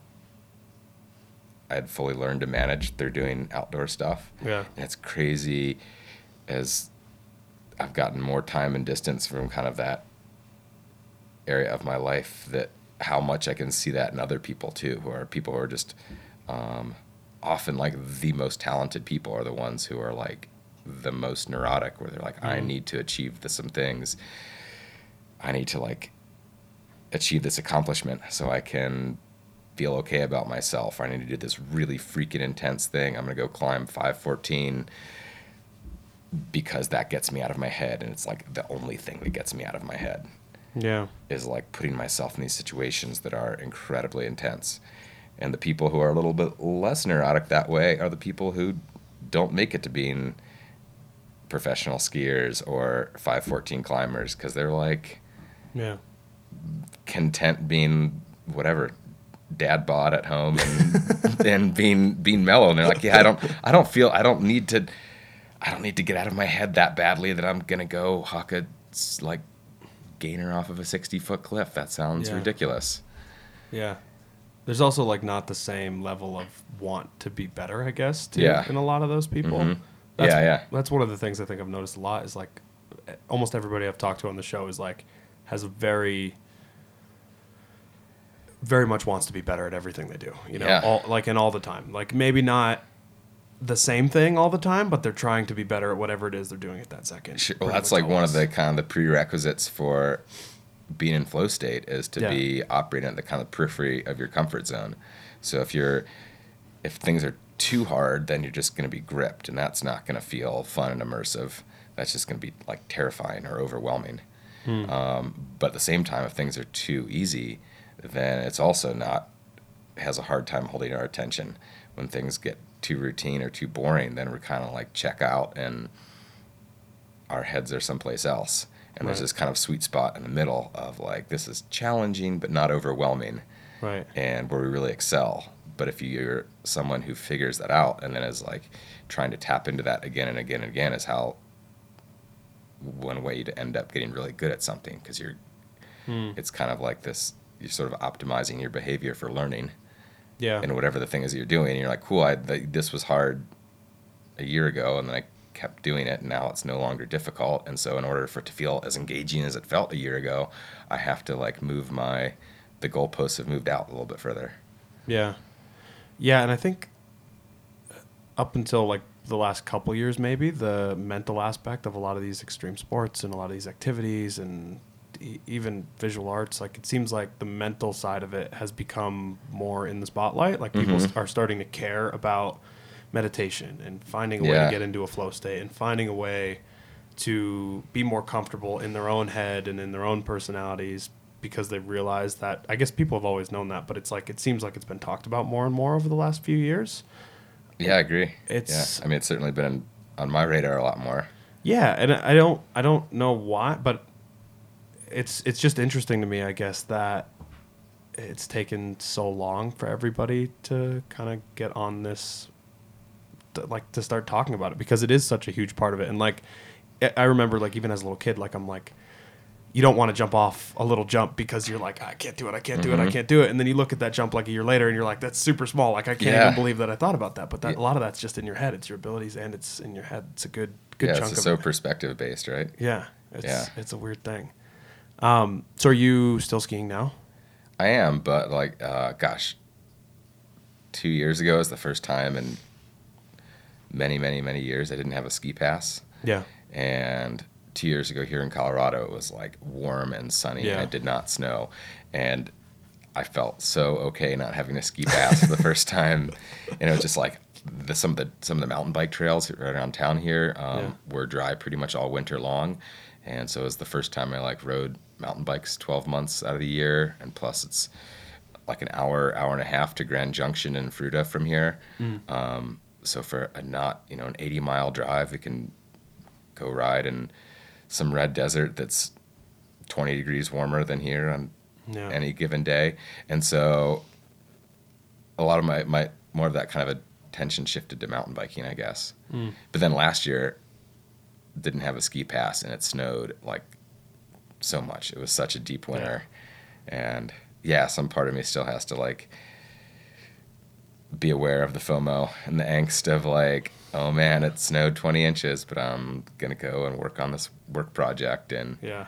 I'd fully learned to manage through doing outdoor stuff. Yeah. And it's crazy as I've gotten more time and distance from kind of that area of my life, that how much I can see that in other people, too, who are people who are just... Um, often like the most talented people are the ones who are like the most neurotic, where they're like, mm. I need to achieve this, some things. I need to like achieve this accomplishment so I can feel okay about myself. I need to do this really freaking intense thing. I'm going to go climb five fourteen because that gets me out of my head. And it's like the only thing that gets me out of my head. Yeah. Is like putting myself in these situations that are incredibly intense. And the people who are a little bit less neurotic that way are the people who don't make it to being professional skiers or five fourteen climbers, because they're like yeah. content being whatever dad bod at home and and being being mellow. And they're like, yeah, I don't I don't feel I don't need to I don't need to get out of my head that badly that I'm gonna go huck a like gainer off of a sixty foot cliff. That sounds yeah. ridiculous. Yeah. There's also like not the same level of want to be better, I guess, too, yeah. in a lot of those people. Mm-hmm. That's, yeah, yeah. That's one of the things I think I've noticed a lot is like almost everybody I've talked to on the show is like has a very, very much wants to be better at everything they do. You know, yeah. all, like and all the time. Like maybe not the same thing all the time, but they're trying to be better at whatever it is they're doing at that second. Sure. Well, that's like one of the kind of the prerequisites for being in flow state is to yeah. be operating at the kind of periphery of your comfort zone. So if you're, if things are too hard, then you're just going to be gripped, and that's not going to feel fun and immersive. That's just going to be like terrifying or overwhelming. Hmm. Um, but at the same time, if things are too easy, then it's also not, has a hard time holding our attention. When things get too routine or too boring, then we're kind of like check out and our heads are someplace else. And right. there's this kind of sweet spot in the middle of like, this is challenging but not overwhelming. Right. And where we really excel. But if you're someone who figures that out and then is like trying to tap into that again and again and again, is how one way to end up getting really good at something, because you're hmm. it's kind of like this, you're sort of optimizing your behavior for learning. Yeah. And whatever the thing is that you're doing, and you're like, cool, I, the, this was hard a year ago, and then I kept doing it, and now it's no longer difficult. And so in order for it to feel as engaging as it felt a year ago, I have to like move my, the goalposts have moved out a little bit further. Yeah. Yeah, and I think up until like the last couple years, maybe, the mental aspect of a lot of these extreme sports and a lot of these activities and e- even visual arts, like it seems like the mental side of it has become more in the spotlight. Like people mm-hmm. are starting to care about meditation and finding a yeah. way to get into a flow state and finding a way to be more comfortable in their own head and in their own personalities, because they've realized that, I guess people have always known that, but it's like, it seems like it's been talked about more and more over the last few years. Yeah, I agree. It's, yeah. I mean, it's certainly been on my radar a lot more. Yeah. And I don't, I don't know why, but it's, it's just interesting to me, I guess, that it's taken so long for everybody to kind of get on this, to, like to start talking about it, because it is such a huge part of it. And like, I remember like even as a little kid, like I'm like, you don't want to jump off a little jump because you're like, I can't do it, I can't do mm-hmm. it, I can't do it. And then you look at that jump like a year later and you're like, that's super small. Like I can't yeah. even believe that I thought about that. But that, yeah. a lot of that's just in your head. It's your abilities and it's in your head. It's a good good yeah, chunk it's of so it. perspective based, right? Yeah. It's, yeah. it's a weird thing. Um, so are you still skiing now? I am, but like, uh, gosh, two years ago was the first time in many, many, many years I didn't have a ski pass. Yeah. And two years ago here in Colorado, it was like warm and sunny yeah. and it did not snow. And I felt so okay not having a ski pass for the first time. And it was just like the, some of the some of the mountain bike trails right around town here um, yeah. were dry pretty much all winter long. And so it was the first time I like rode mountain bikes twelve months out of the year. And plus it's like an hour, hour and a half to Grand Junction and Fruita from here. Mm. Um, so for a not, you know, an eighty mile drive, we can go ride in some red desert that's twenty degrees warmer than here on yeah. any given day. And so a lot of my, my more of that kind of attention shifted to mountain biking, I guess. Mm. But then last year didn't have a ski pass and it snowed like so much. It was such a deep winter. Yeah. And yeah, some part of me still has to like be aware of the FOMO and the angst of like, oh man, it snowed twenty inches, but I'm going to go and work on this work project. And yeah.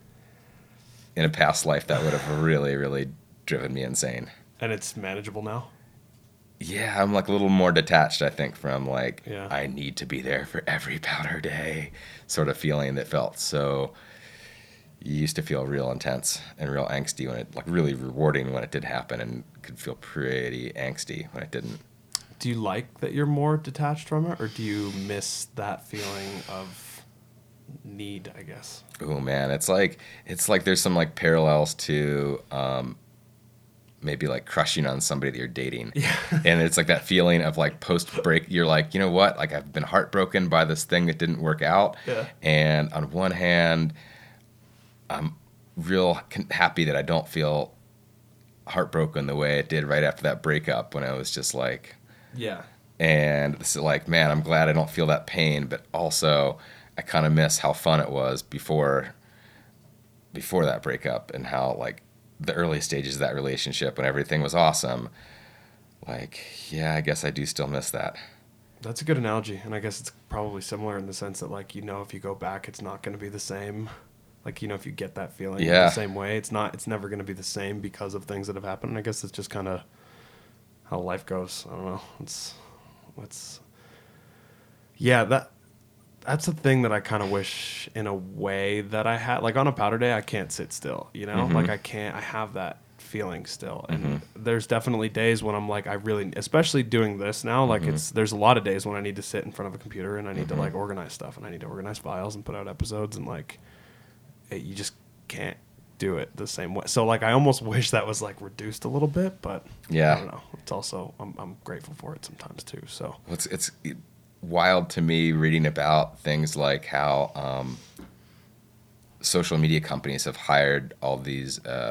in a past life, that would have really, really driven me insane. And it's manageable now? Yeah, I'm like a little more detached, I think, from like, yeah. I need to be there for every powder day sort of feeling that felt so, you used to feel real intense and real angsty when it, like really rewarding when it did happen, and could feel pretty angsty when it didn't. Do you like that you're more detached from it, or do you miss that feeling of need, I guess? Oh man, it's like it's like there's some like parallels to um, maybe like crushing on somebody that you're dating. Yeah. And it's like that feeling of like post break, you're like, you know what? Like I've been heartbroken by this thing that didn't work out. Yeah. And on one hand, I'm real happy that I don't feel heartbroken the way it did right after that breakup, when I was just like, yeah. And it's like, man, I'm glad I don't feel that pain, but also I kind of miss how fun it was before before that breakup, and how like the early stages of that relationship when everything was awesome. Like, yeah, I guess I do still miss that. That's a good analogy, and I guess it's probably similar in the sense that, like, you know, if you go back, it's not going to be the same. Like, you know, if you get that feeling yeah. the same way, it's not, it's never going to be the same because of things that have happened. And I guess it's just kind of how life goes. I don't know. It's, it's, yeah, that, that's the thing that I kind of wish in a way that I had. Like, on a powder day, I can't sit still, you know? Mm-hmm. Like, I can't, I have that feeling still. And mm-hmm. there's definitely days when I'm like, I really, especially doing this now, like, mm-hmm. it's, there's a lot of days when I need to sit in front of a computer and I need mm-hmm. to, like, organize stuff, and I need to organize files and put out episodes, and, like, it, you just can't do it the same way. So, like, I almost wish that was, like, reduced a little bit, but yeah. I don't know. It's also, I'm, I'm grateful for it sometimes, too, so. Well, it's, it's wild to me reading about things like how um, social media companies have hired all these uh,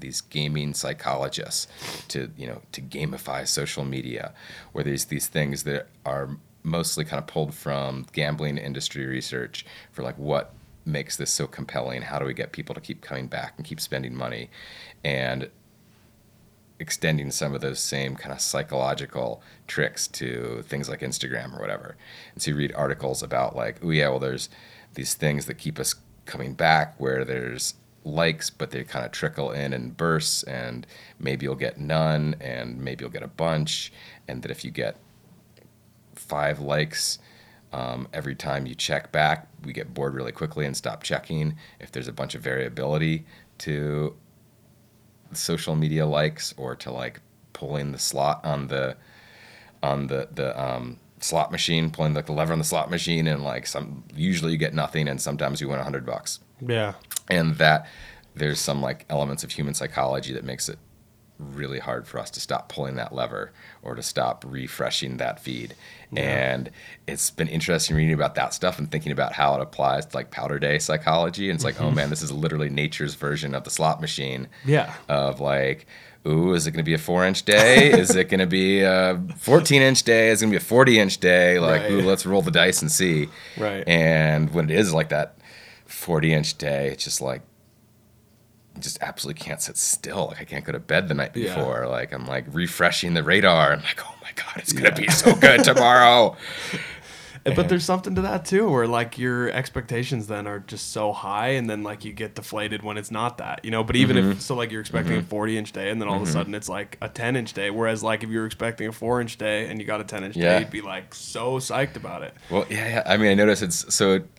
these gaming psychologists to, you know, to gamify social media, where there's these things that are mostly kind of pulled from gambling industry research for like what makes this so compelling. How do we get people to keep coming back and keep spending money, and extending some of those same kind of psychological tricks to things like Instagram or whatever. And so you read articles about like, oh yeah, well there's these things that keep us coming back where there's likes, but they kind of trickle in and bursts, and maybe you'll get none, and maybe you'll get a bunch, and that if you get five likes um, every time you check back, we get bored really quickly and stop checking. If there's a bunch of variability to social media likes, or to like pulling the slot on the on the the um, slot machine, pulling the lever on the slot machine, and like some usually you get nothing, and sometimes you win a hundred bucks. Yeah, and that there's some like elements of human psychology that makes it really hard for us to stop pulling that lever or to stop refreshing that feed. Yeah. And it's been interesting reading about that stuff and thinking about how it applies to like powder day psychology. And it's like, mm-hmm. oh man, this is literally nature's version of the slot machine. Yeah. Of like, ooh, is it going to be a four inch day? Is it going to be a fourteen inch day? Is it going to be a forty inch day? Like, right. ooh, let's roll the dice and see. Right. And when it is like that forty inch day, it's just like, just absolutely can't sit still. Like I can't go to bed the night before. Yeah. Like I'm like refreshing the radar. I'm like, oh my God, it's going to yeah. be so good tomorrow. But and, there's something to that too, where like your expectations then are just so high, and then like you get deflated when it's not that, you know, but even mm-hmm. if, so like you're expecting mm-hmm. a forty inch day, and then all mm-hmm. of a sudden it's like a ten inch day. Whereas like if you were expecting a four inch day and you got a ten inch yeah. day, you'd be like so psyched about it. Well, yeah, yeah. I mean, I notice it's so it,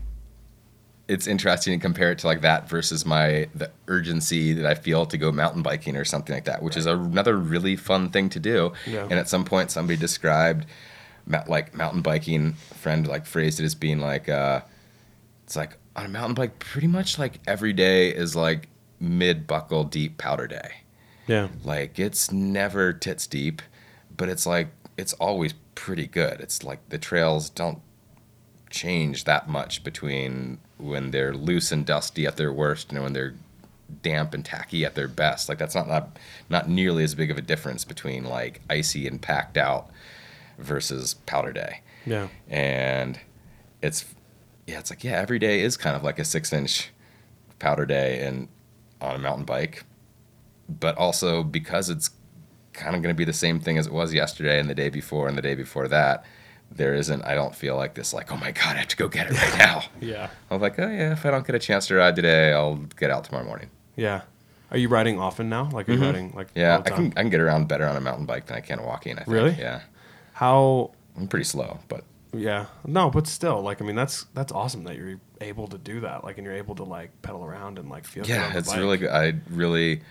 it's interesting to compare it to like that versus my the urgency that I feel to go mountain biking or something like that, which right. is another really fun thing to do. Yeah. And at some point, somebody described like mountain biking. A friend like phrased it as being like, uh, it's like on a mountain bike, pretty much like every day is like mid buckle deep powder day. Yeah, like it's never tits deep, but it's like it's always pretty good. It's like the trails don't change that much between when they're loose and dusty at their worst and when they're damp and tacky at their best. Like that's not, not not nearly as big of a difference between like icy and packed out versus powder day. Yeah. And it's yeah, it's like yeah, every day is kind of like a six inch powder day and on a mountain bike. But also because it's kind of gonna be the same thing as it was yesterday and the day before and the day before that, there isn't, I don't feel like this, like, oh my God, I have to go get it right now. Yeah. I'm like, oh yeah, if I don't get a chance to ride today, I'll get out tomorrow morning. Yeah. Are you riding often now? Like, are you mm-hmm. riding, like, yeah, all the I time? can I can get around better on a mountain bike than I can walking, I think. Really? Yeah. How? I'm pretty slow, but. Yeah. No, but still, like, I mean, that's that's awesome that you're able to do that. Like, and you're able to, like, pedal around and, like, feel good on Yeah, the it's bike. really good. I really.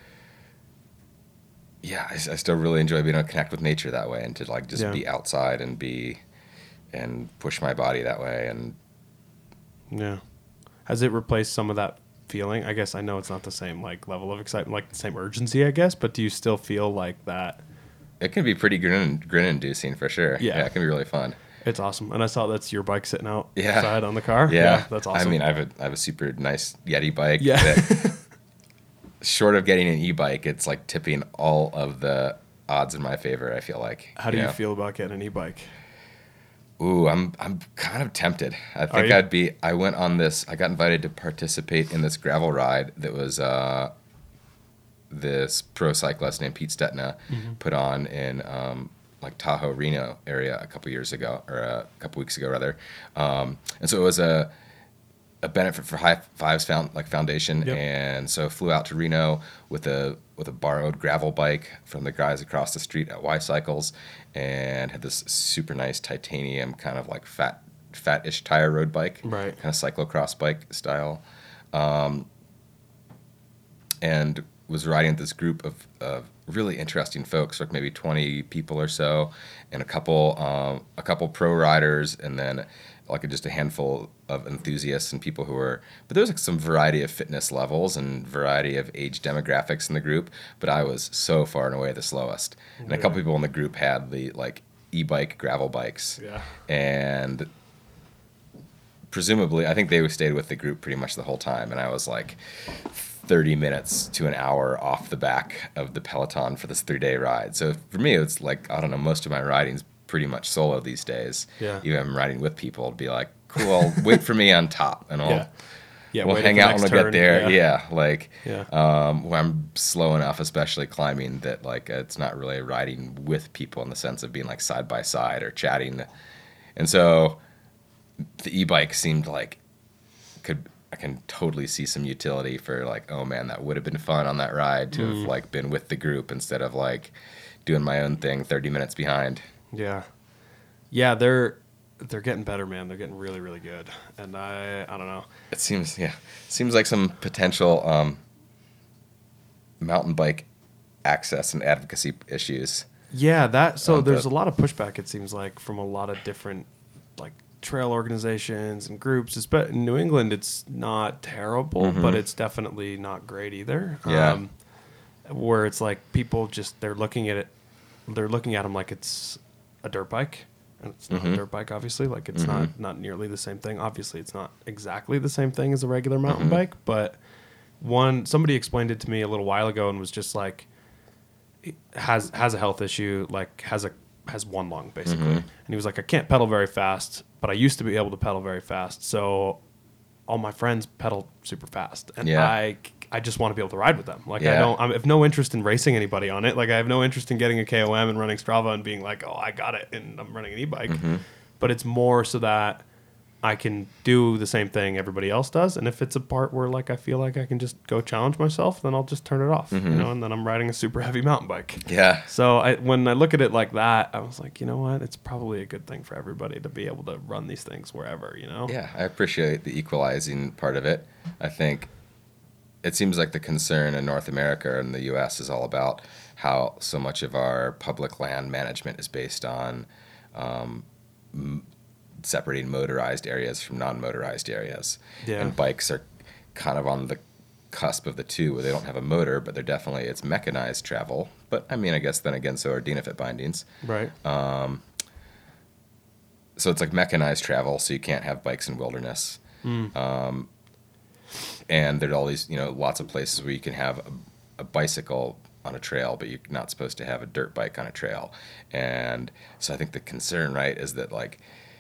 Yeah, I, I still really enjoy being able to connect with nature that way and to, like, just yeah. be outside and be. And push my body that way. And yeah, has it replaced some of that feeling? I guess I know it's not the same like level of excitement, like the same urgency, I guess. But do you still feel like that? It can be pretty grin grin inducing for sure. Yeah. yeah, it can be really fun. It's awesome, and I saw that's your bike sitting out yeah. outside on the car. Yeah. yeah, that's awesome. I mean, I have a I have a super nice Yeti bike. Yeah. That, short of getting an e-bike, it's like tipping all of the odds in my favor. I feel like. How do you you know? feel about getting an e-bike? Ooh, I'm I'm kind of tempted. I think I'd be. I went on this. I got invited to participate in this gravel ride that was uh, this pro cyclist named Pete Stetna mm-hmm. put on in um, like Tahoe, Reno area a couple years ago, or a couple weeks ago rather. Um, and so it was a a benefit for High Fives found like Foundation, yep. and so flew out to Reno with a with a borrowed gravel bike from the guys across the street at Y Cycles, and had this super nice titanium kind of like fat fat-ish tire road bike, right? Kind of cyclocross bike style, um, and was riding with this group of, of really interesting folks, like maybe twenty people or so, and a couple um, a couple pro riders, and then like just a handful of enthusiasts and people who were, but there was like some variety of fitness levels and variety of age demographics in the group, but I was so far and away the slowest. And yeah. a couple people in the group had the like e-bike gravel bikes. Yeah. And presumably, I think they stayed with the group pretty much the whole time, and I was like thirty minutes to an hour off the back of the Peloton for this three-day ride. So for me, it's like, I don't know, most of my riding's pretty much solo these days. Yeah. Even if I'm riding with people, it'd be like, cool, wait for me on top, and I'll Yeah. Yeah, we'll wait at hang the out when we next get turn. there. Yeah. Yeah, like Yeah. um, when I'm slow enough, especially climbing, that like it's not really riding with people in the sense of being like side by side or chatting. And so the e-bike seemed like could I can totally see some utility for like, oh man, that would have been fun on that ride to Mm. have like been with the group instead of like doing my own thing thirty minutes behind. Yeah. Yeah, they're they're getting better, man. They're getting really, really good. And I I don't know. It seems yeah, seems like some potential um, mountain bike access and advocacy issues. Yeah, that so Um, there's but- a lot of pushback, it seems like, from a lot of different like trail organizations and groups. It's but in New England it's not terrible, Mhm. but it's definitely not great either. Yeah. Um, where it's like people just they're looking at it they're looking at them like it's a dirt bike. And it's not Mhm. a dirt bike, obviously. Like it's Mhm. not not nearly the same thing. Obviously, it's not exactly the same thing as a regular mountain Mhm. bike. But one somebody explained it to me a little while ago and was just like, it has has a health issue, like has a has one lung basically. Mhm. And he was like, I can't pedal very fast, but I used to be able to pedal very fast. So all my friends pedal super fast, and Yeah. I I just want to be able to ride with them. Like I Yeah. don't I have no interest in racing anybody on it. Like I have no interest in getting a K O M and running Strava and being like, oh, I got it, and I'm running an e-bike. Mhm. But it's more so that I can do the same thing everybody else does, and if it's a part where like I feel like I can just go challenge myself, then I'll just turn it off, Mhm. you know, and then I'm riding a super heavy mountain bike. Yeah. So I, when I look at it like that, I was like, you know what? It's probably a good thing for everybody to be able to run these things wherever, you know? Yeah, I appreciate the equalizing part of it. I think it seems like the concern in North America and the U S is all about how so much of our public land management is based on um, m- separating motorized areas from non-motorized areas. Yeah. And bikes are kind of on the cusp of the two, where they don't have a motor, but they're definitely, it's mechanized travel. But I mean, I guess then again, so are D N F I T bindings. Right. So it's like mechanized travel, so you can't have bikes in wilderness. Mm. Um, and there's all these, you know, lots of places where you can have a, a bicycle on a trail, but you're not supposed to have a dirt bike on a trail. And so I think the concern, right, is that like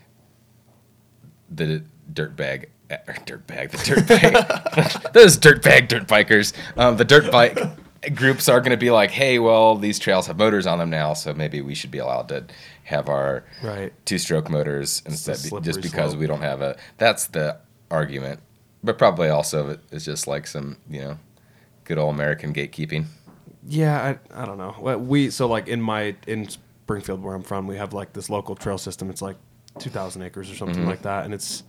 the dirt bag, or dirt bag, the dirt bike, those dirt bag dirt bikers, um, the dirt bike groups are going to be like, hey, well, these trails have motors on them now, so maybe we should be allowed to have our Right. two-stroke motors instead, slippery just because slope. we don't have a. That's the argument, but probably also it- it's just like some, you know, good old American gatekeeping. Yeah, I, I don't know. Well, We so like in my in Springfield where I'm from, we have like this local trail system. It's like two thousand acres or something Mhm. like that, and it's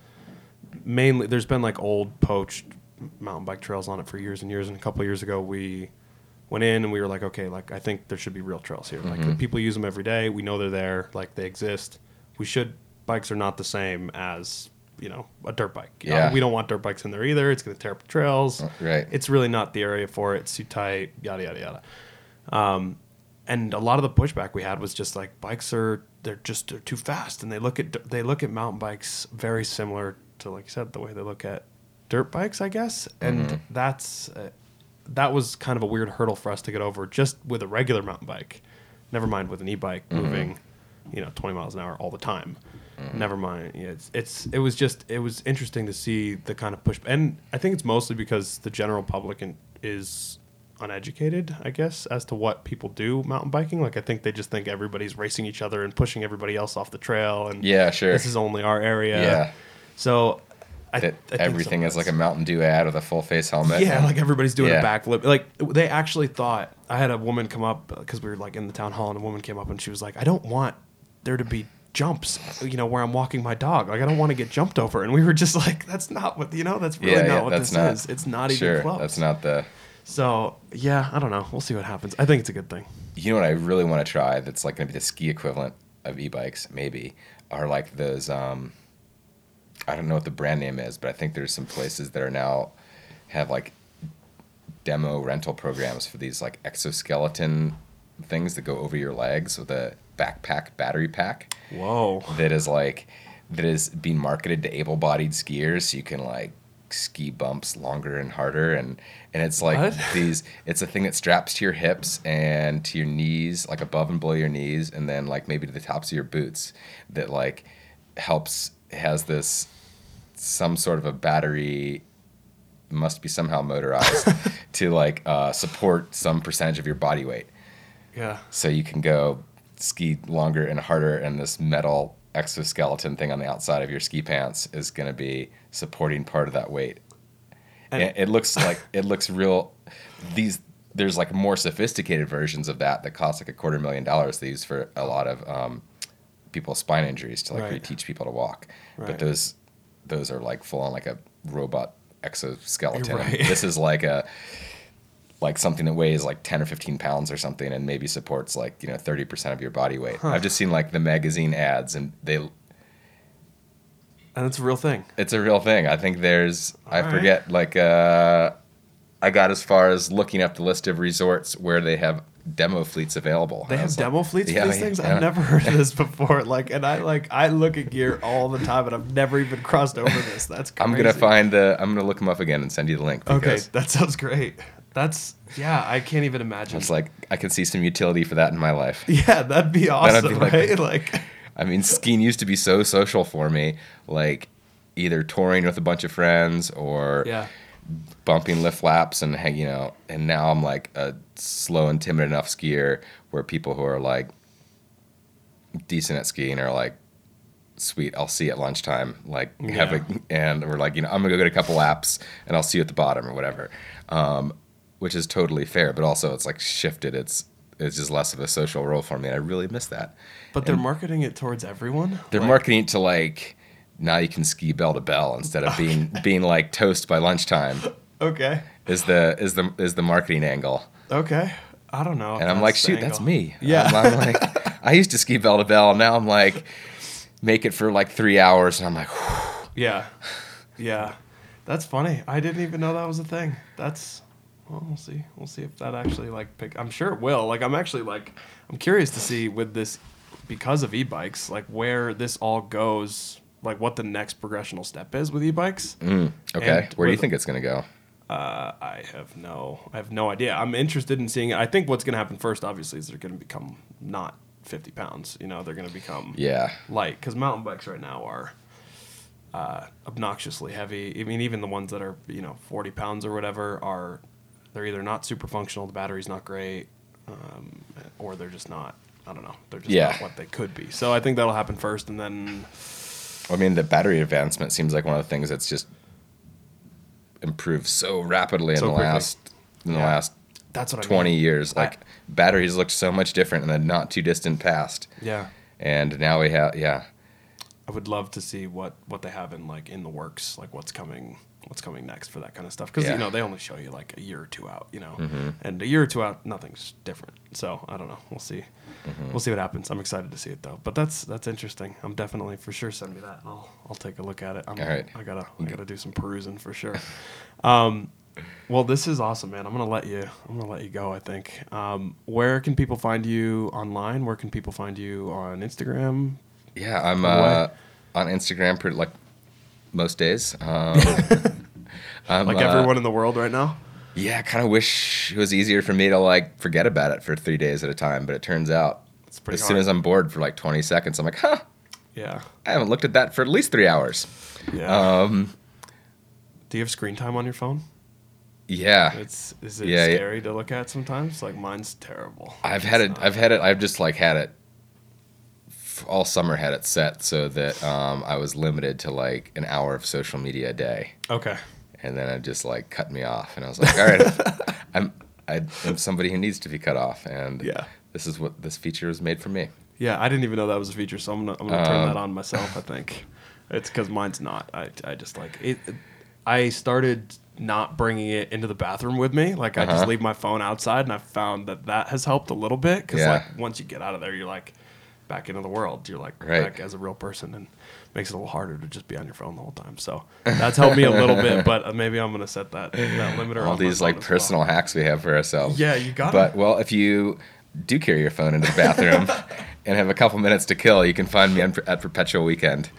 mainly there's been like old poached mountain bike trails on it for years and years. And a couple of years ago, we went in and we were like, okay, like I think there should be real trails here. Like the Mhm. people use them every day. We know they're there. Like they exist. We should. Bikes are not the same as you know a dirt bike. Uh, Yeah. we don't want dirt bikes in there either. It's going to tear up the trails. Right. It's really not the area for it. It's too tight. Yada yada yada. Um, and a lot of the pushback we had was just like bikes are they're just they're too fast, and they look at they look at mountain bikes very similar to, like you said, the way they look at dirt bikes, I guess. And Mhm. that's uh, that was kind of a weird hurdle for us to get over just with a regular mountain bike. Never mind with an e-bike Mhm. moving, you know, twenty miles an hour all the time. Mhm. Never mind. Yeah, it's it's it was just it was interesting to see the kind of push, and I think it's mostly because the general public in, is uneducated, I guess, as to what people do mountain biking. Like I think they just think everybody's racing each other and pushing everybody else off the trail, and Yeah, sure. this is only our area. Yeah. So I, That I think everything some is of like a that's- Mountain Dew ad with a full face helmet. yeah, like everybody's doing Yeah. a backflip. Like they actually thought I had a woman come up because we were like in the town hall, and a woman came up and she was like, "I don't want there to be jumps, you know, where I'm walking my dog. Like I don't want to get jumped over." And we were just like, "That's not what you know. That's really Yeah, not yeah, what that's this not- is. It's not Sure, even close." that's not the. So yeah, I don't know. We'll see what happens. I think it's a good thing. You know what I really want to try? That's like going to be the ski equivalent of e-bikes. Maybe are like those. Um, I don't know what the brand name is, but I think there's some places that are now have like demo rental programs for these like exoskeleton things that go over your legs with a backpack battery pack. Whoa. That is like that is being marketed to able-bodied skiers, so you can like ski bumps longer and harder, and and it's like What? these it's a thing that straps to your hips and to your knees, like above and below your knees, and then like maybe to the tops of your boots, that like helps has this some sort of a battery, must be somehow motorized to like uh, support some percentage of your body weight, Yeah. so you can go ski longer and harder, and this metal exoskeleton thing on the outside of your ski pants is going to be supporting part of that weight. And And it looks like it looks real. These there's like more sophisticated versions of that that cost like a quarter million dollars. They use for a lot of um, people with spine injuries to like Right. reteach people to walk. Right. But those those are like full on like a robot exoskeleton. Right. This is like a like something that weighs like ten or fifteen pounds or something, and maybe supports like, you know, thirty percent of your body weight. Huh. I've just seen like the magazine ads, and they And it's a real thing. it's a real thing. I think there's, I All right. forget, like, uh, I got as far as looking up the list of resorts where they have demo fleets available. They And I have was like, demo fleets yeah, for these yeah, things. yeah. I've never heard of this before. Like, and I like I look at gear all the time, and I've never even crossed over this. That's crazy. I'm gonna find the. I'm gonna look them up again and send you the link. Okay, Because that sounds great. That's yeah. I can't even imagine. it's like I can see some utility for that in my life. Yeah, that'd be awesome, That'd be like- right? Like, I mean, skiing used to be so social for me, like either touring with a bunch of friends or yeah, bumping lift laps and hang- you know. And now I'm like a slow and timid enough skier where people who are like decent at skiing are like, sweet, I'll see you at lunchtime. Like have Yeah. a, and we're like, you know, I'm gonna go get a couple laps and I'll see you at the bottom or whatever. Um, which is totally fair, but also it's like shifted. It's it's just less of a social role for me. And I really miss that. but they're And marketing it towards everyone. they're Like, marketing it to like now you can ski bell to bell instead of being being like toast by lunchtime. Okay, Is the is the is the marketing angle. okay. I don't know. if And I'm that's like, the shoot, that's angle. me. Yeah. I'm, I'm like, I used to ski bell to bell. Now I'm like, make it for like three hours, and I'm like, whew. Yeah, yeah. That's funny. I didn't even know that was a thing. That's well, we'll see. We'll see if that actually like pick. I'm sure it will. Like, I'm actually like, I'm curious to see with this because of e-bikes, like where this all goes. Like what the next progressional step is with e-bikes. Mm, okay. And Where do you with- think it's gonna go? Uh, I have no, I have no idea. I'm interested in seeing it. I think what's going to happen first, obviously, is they're going to become not fifty pounds. You know, they're going to become Yeah. light because mountain bikes right now are uh, obnoxiously heavy. I mean, even the ones that are you know forty pounds or whatever are they're either not super functional, the battery's not great, um, or they're just not. I don't know. They're just Yeah. not what they could be. So I think that'll happen first, and then I mean, the battery advancement seems like one of the things that's just improved so rapidly So in the quickly. last in the Yeah. last that's what I twenty mean. years. I- Like batteries looked so much different in the not too distant past, Yeah. and now we have yeah. I would love to see what, what they have in like in the works, like what's coming, what's coming next for that kind of stuff. Because Yeah. you know they only show you like a year or two out, you know, Mm-hmm. and a year or two out, nothing's different. So I don't know. We'll see. Mm-hmm. We'll see what happens. I'm excited to see it though. But that's that's interesting. I'm definitely for sure send me that. And I'll I'll take a look at it. I'm, All right. I gotta I gotta do some perusing for sure. Um, well, this is awesome, man. I'm gonna let you. I'm gonna let you go. I think. Um, where can people find you online? Where can people find you on Instagram? Yeah, I'm By the way. uh, on Instagram pretty like most days. Um, I'm, Like uh, everyone in the world right now. Yeah, I kind of wish it was easier for me to like forget about it for three days at a time, but it turns out It's pretty as hard. soon as I'm bored for like twenty seconds, I'm like, huh, Yeah. I haven't looked at that for at least three hours. Yeah. Um, Do you have screen time on your phone? yeah, It's is it Yeah, yeah. scary to look at sometimes? Like mine's terrible. I've had It's it. not. I've had it. I've just like had it f- all summer. Had it set so that um, I was limited to like an hour of social media a day, Okay. and then it just like cut me off. And I was like, all right, I'm I am somebody who needs to be cut off, and Yeah. this is what this feature was made for me. Yeah, I didn't even know that was a feature, so I'm gonna I'm gonna turn Um, that on myself. I think it's because mine's not. I I just like it. I started not bringing it into the bathroom with me. Like I just Uh-huh. leave my phone outside, and I found that that has helped a little bit because Yeah. like once you get out of there, you're like back into the world. You're like Right. back as a real person, and makes it a little harder to just be on your phone the whole time. So that's helped me a little bit, but uh, maybe I'm gonna set that that limiter on All my these phone like as well. personal hacks we have for ourselves. Yeah, you got But it. well, if you do carry your phone into the bathroom and have a couple minutes to kill, you can find me on, at Perpetual Weekend.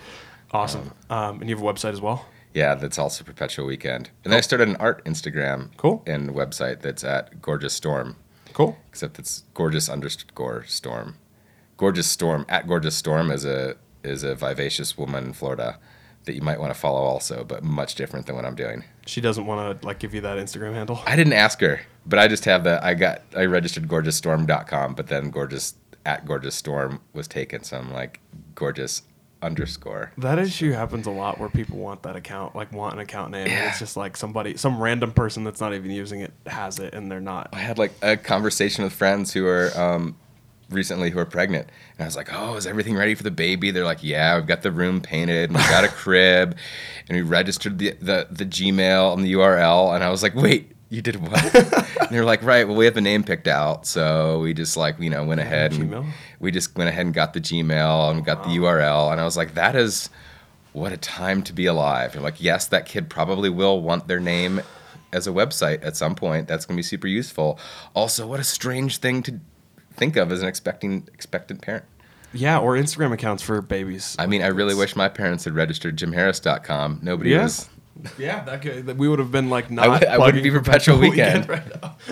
Awesome. Um, um, and you have a website as well? Yeah, that's also Perpetual Weekend. And then I started an art Instagram Cool. and website that's at Gorgeous Storm. Cool. Except it's gorgeous underscore storm. Gorgeous Storm, at Gorgeous Storm is a is a vivacious woman in Florida that you might want to follow also, but much different than what I'm doing. She doesn't want to like give you that Instagram handle? I didn't ask her, but I just have the, I got, I registered gorgeous storm dot com, but then gorgeous, at Gorgeous Storm was taken. So I'm like, gorgeous underscore. That issue happens a lot where people want that account, like want an account name. Yeah. And it's just like somebody, some random person that's not even using it has it and they're not. I had like a conversation with friends who are, um, recently who are pregnant, and I was like, oh, is everything ready for the baby? They're like, yeah, we've got the room painted and we got a crib and we registered the, the the Gmail and the U R L, and I was like, wait, you did what? And they're like, right, well, we have the name picked out, so we just like, you know, went ahead and Gmail? we just went ahead and got the Gmail and got wow. the U R L, and I was like, that is what a time to be alive. They're like, yes, that kid probably will want their name as a website at some point. That's going to be super useful. Also, what a strange thing to think of as an expecting expectant parent. Yeah, or Instagram accounts for babies. I mean, I really wish my parents had registered jim harris dot com. Nobody yeah. was. Yeah, that could, we would have been like not. I, w- I wouldn't be Perpetual Weekend. Weekend right now.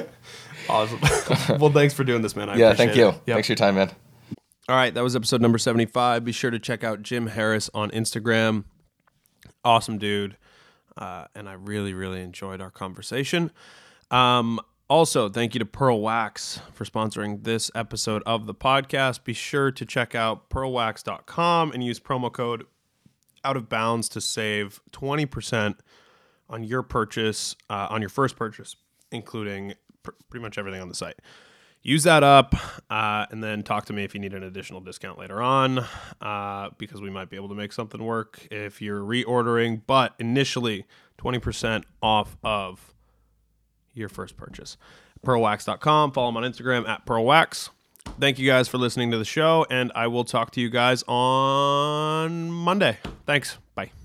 Awesome. Well, thanks for doing this, man. I yeah, appreciate thank you. It. Yep. Thanks for your time, man. All right, that was episode number seventy-five. Be sure to check out Jim Harris on Instagram. Awesome dude. Uh, and I really, really enjoyed our conversation. Um, Also, thank you to Pearl Wax for sponsoring this episode of the podcast. Be sure to check out pearl wax dot com and use promo code Out of Bounds to save twenty percent on your purchase, uh, on your first purchase, including pr- pretty much everything on the site. Use that up uh, and then talk to me if you need an additional discount later on uh, because we might be able to make something work if you're reordering. But initially, twenty percent off of your first purchase. pearl wax dot com. Follow them on Instagram at pearlwax. Thank you guys for listening to the show, and I will talk to you guys on Monday. Thanks. Bye.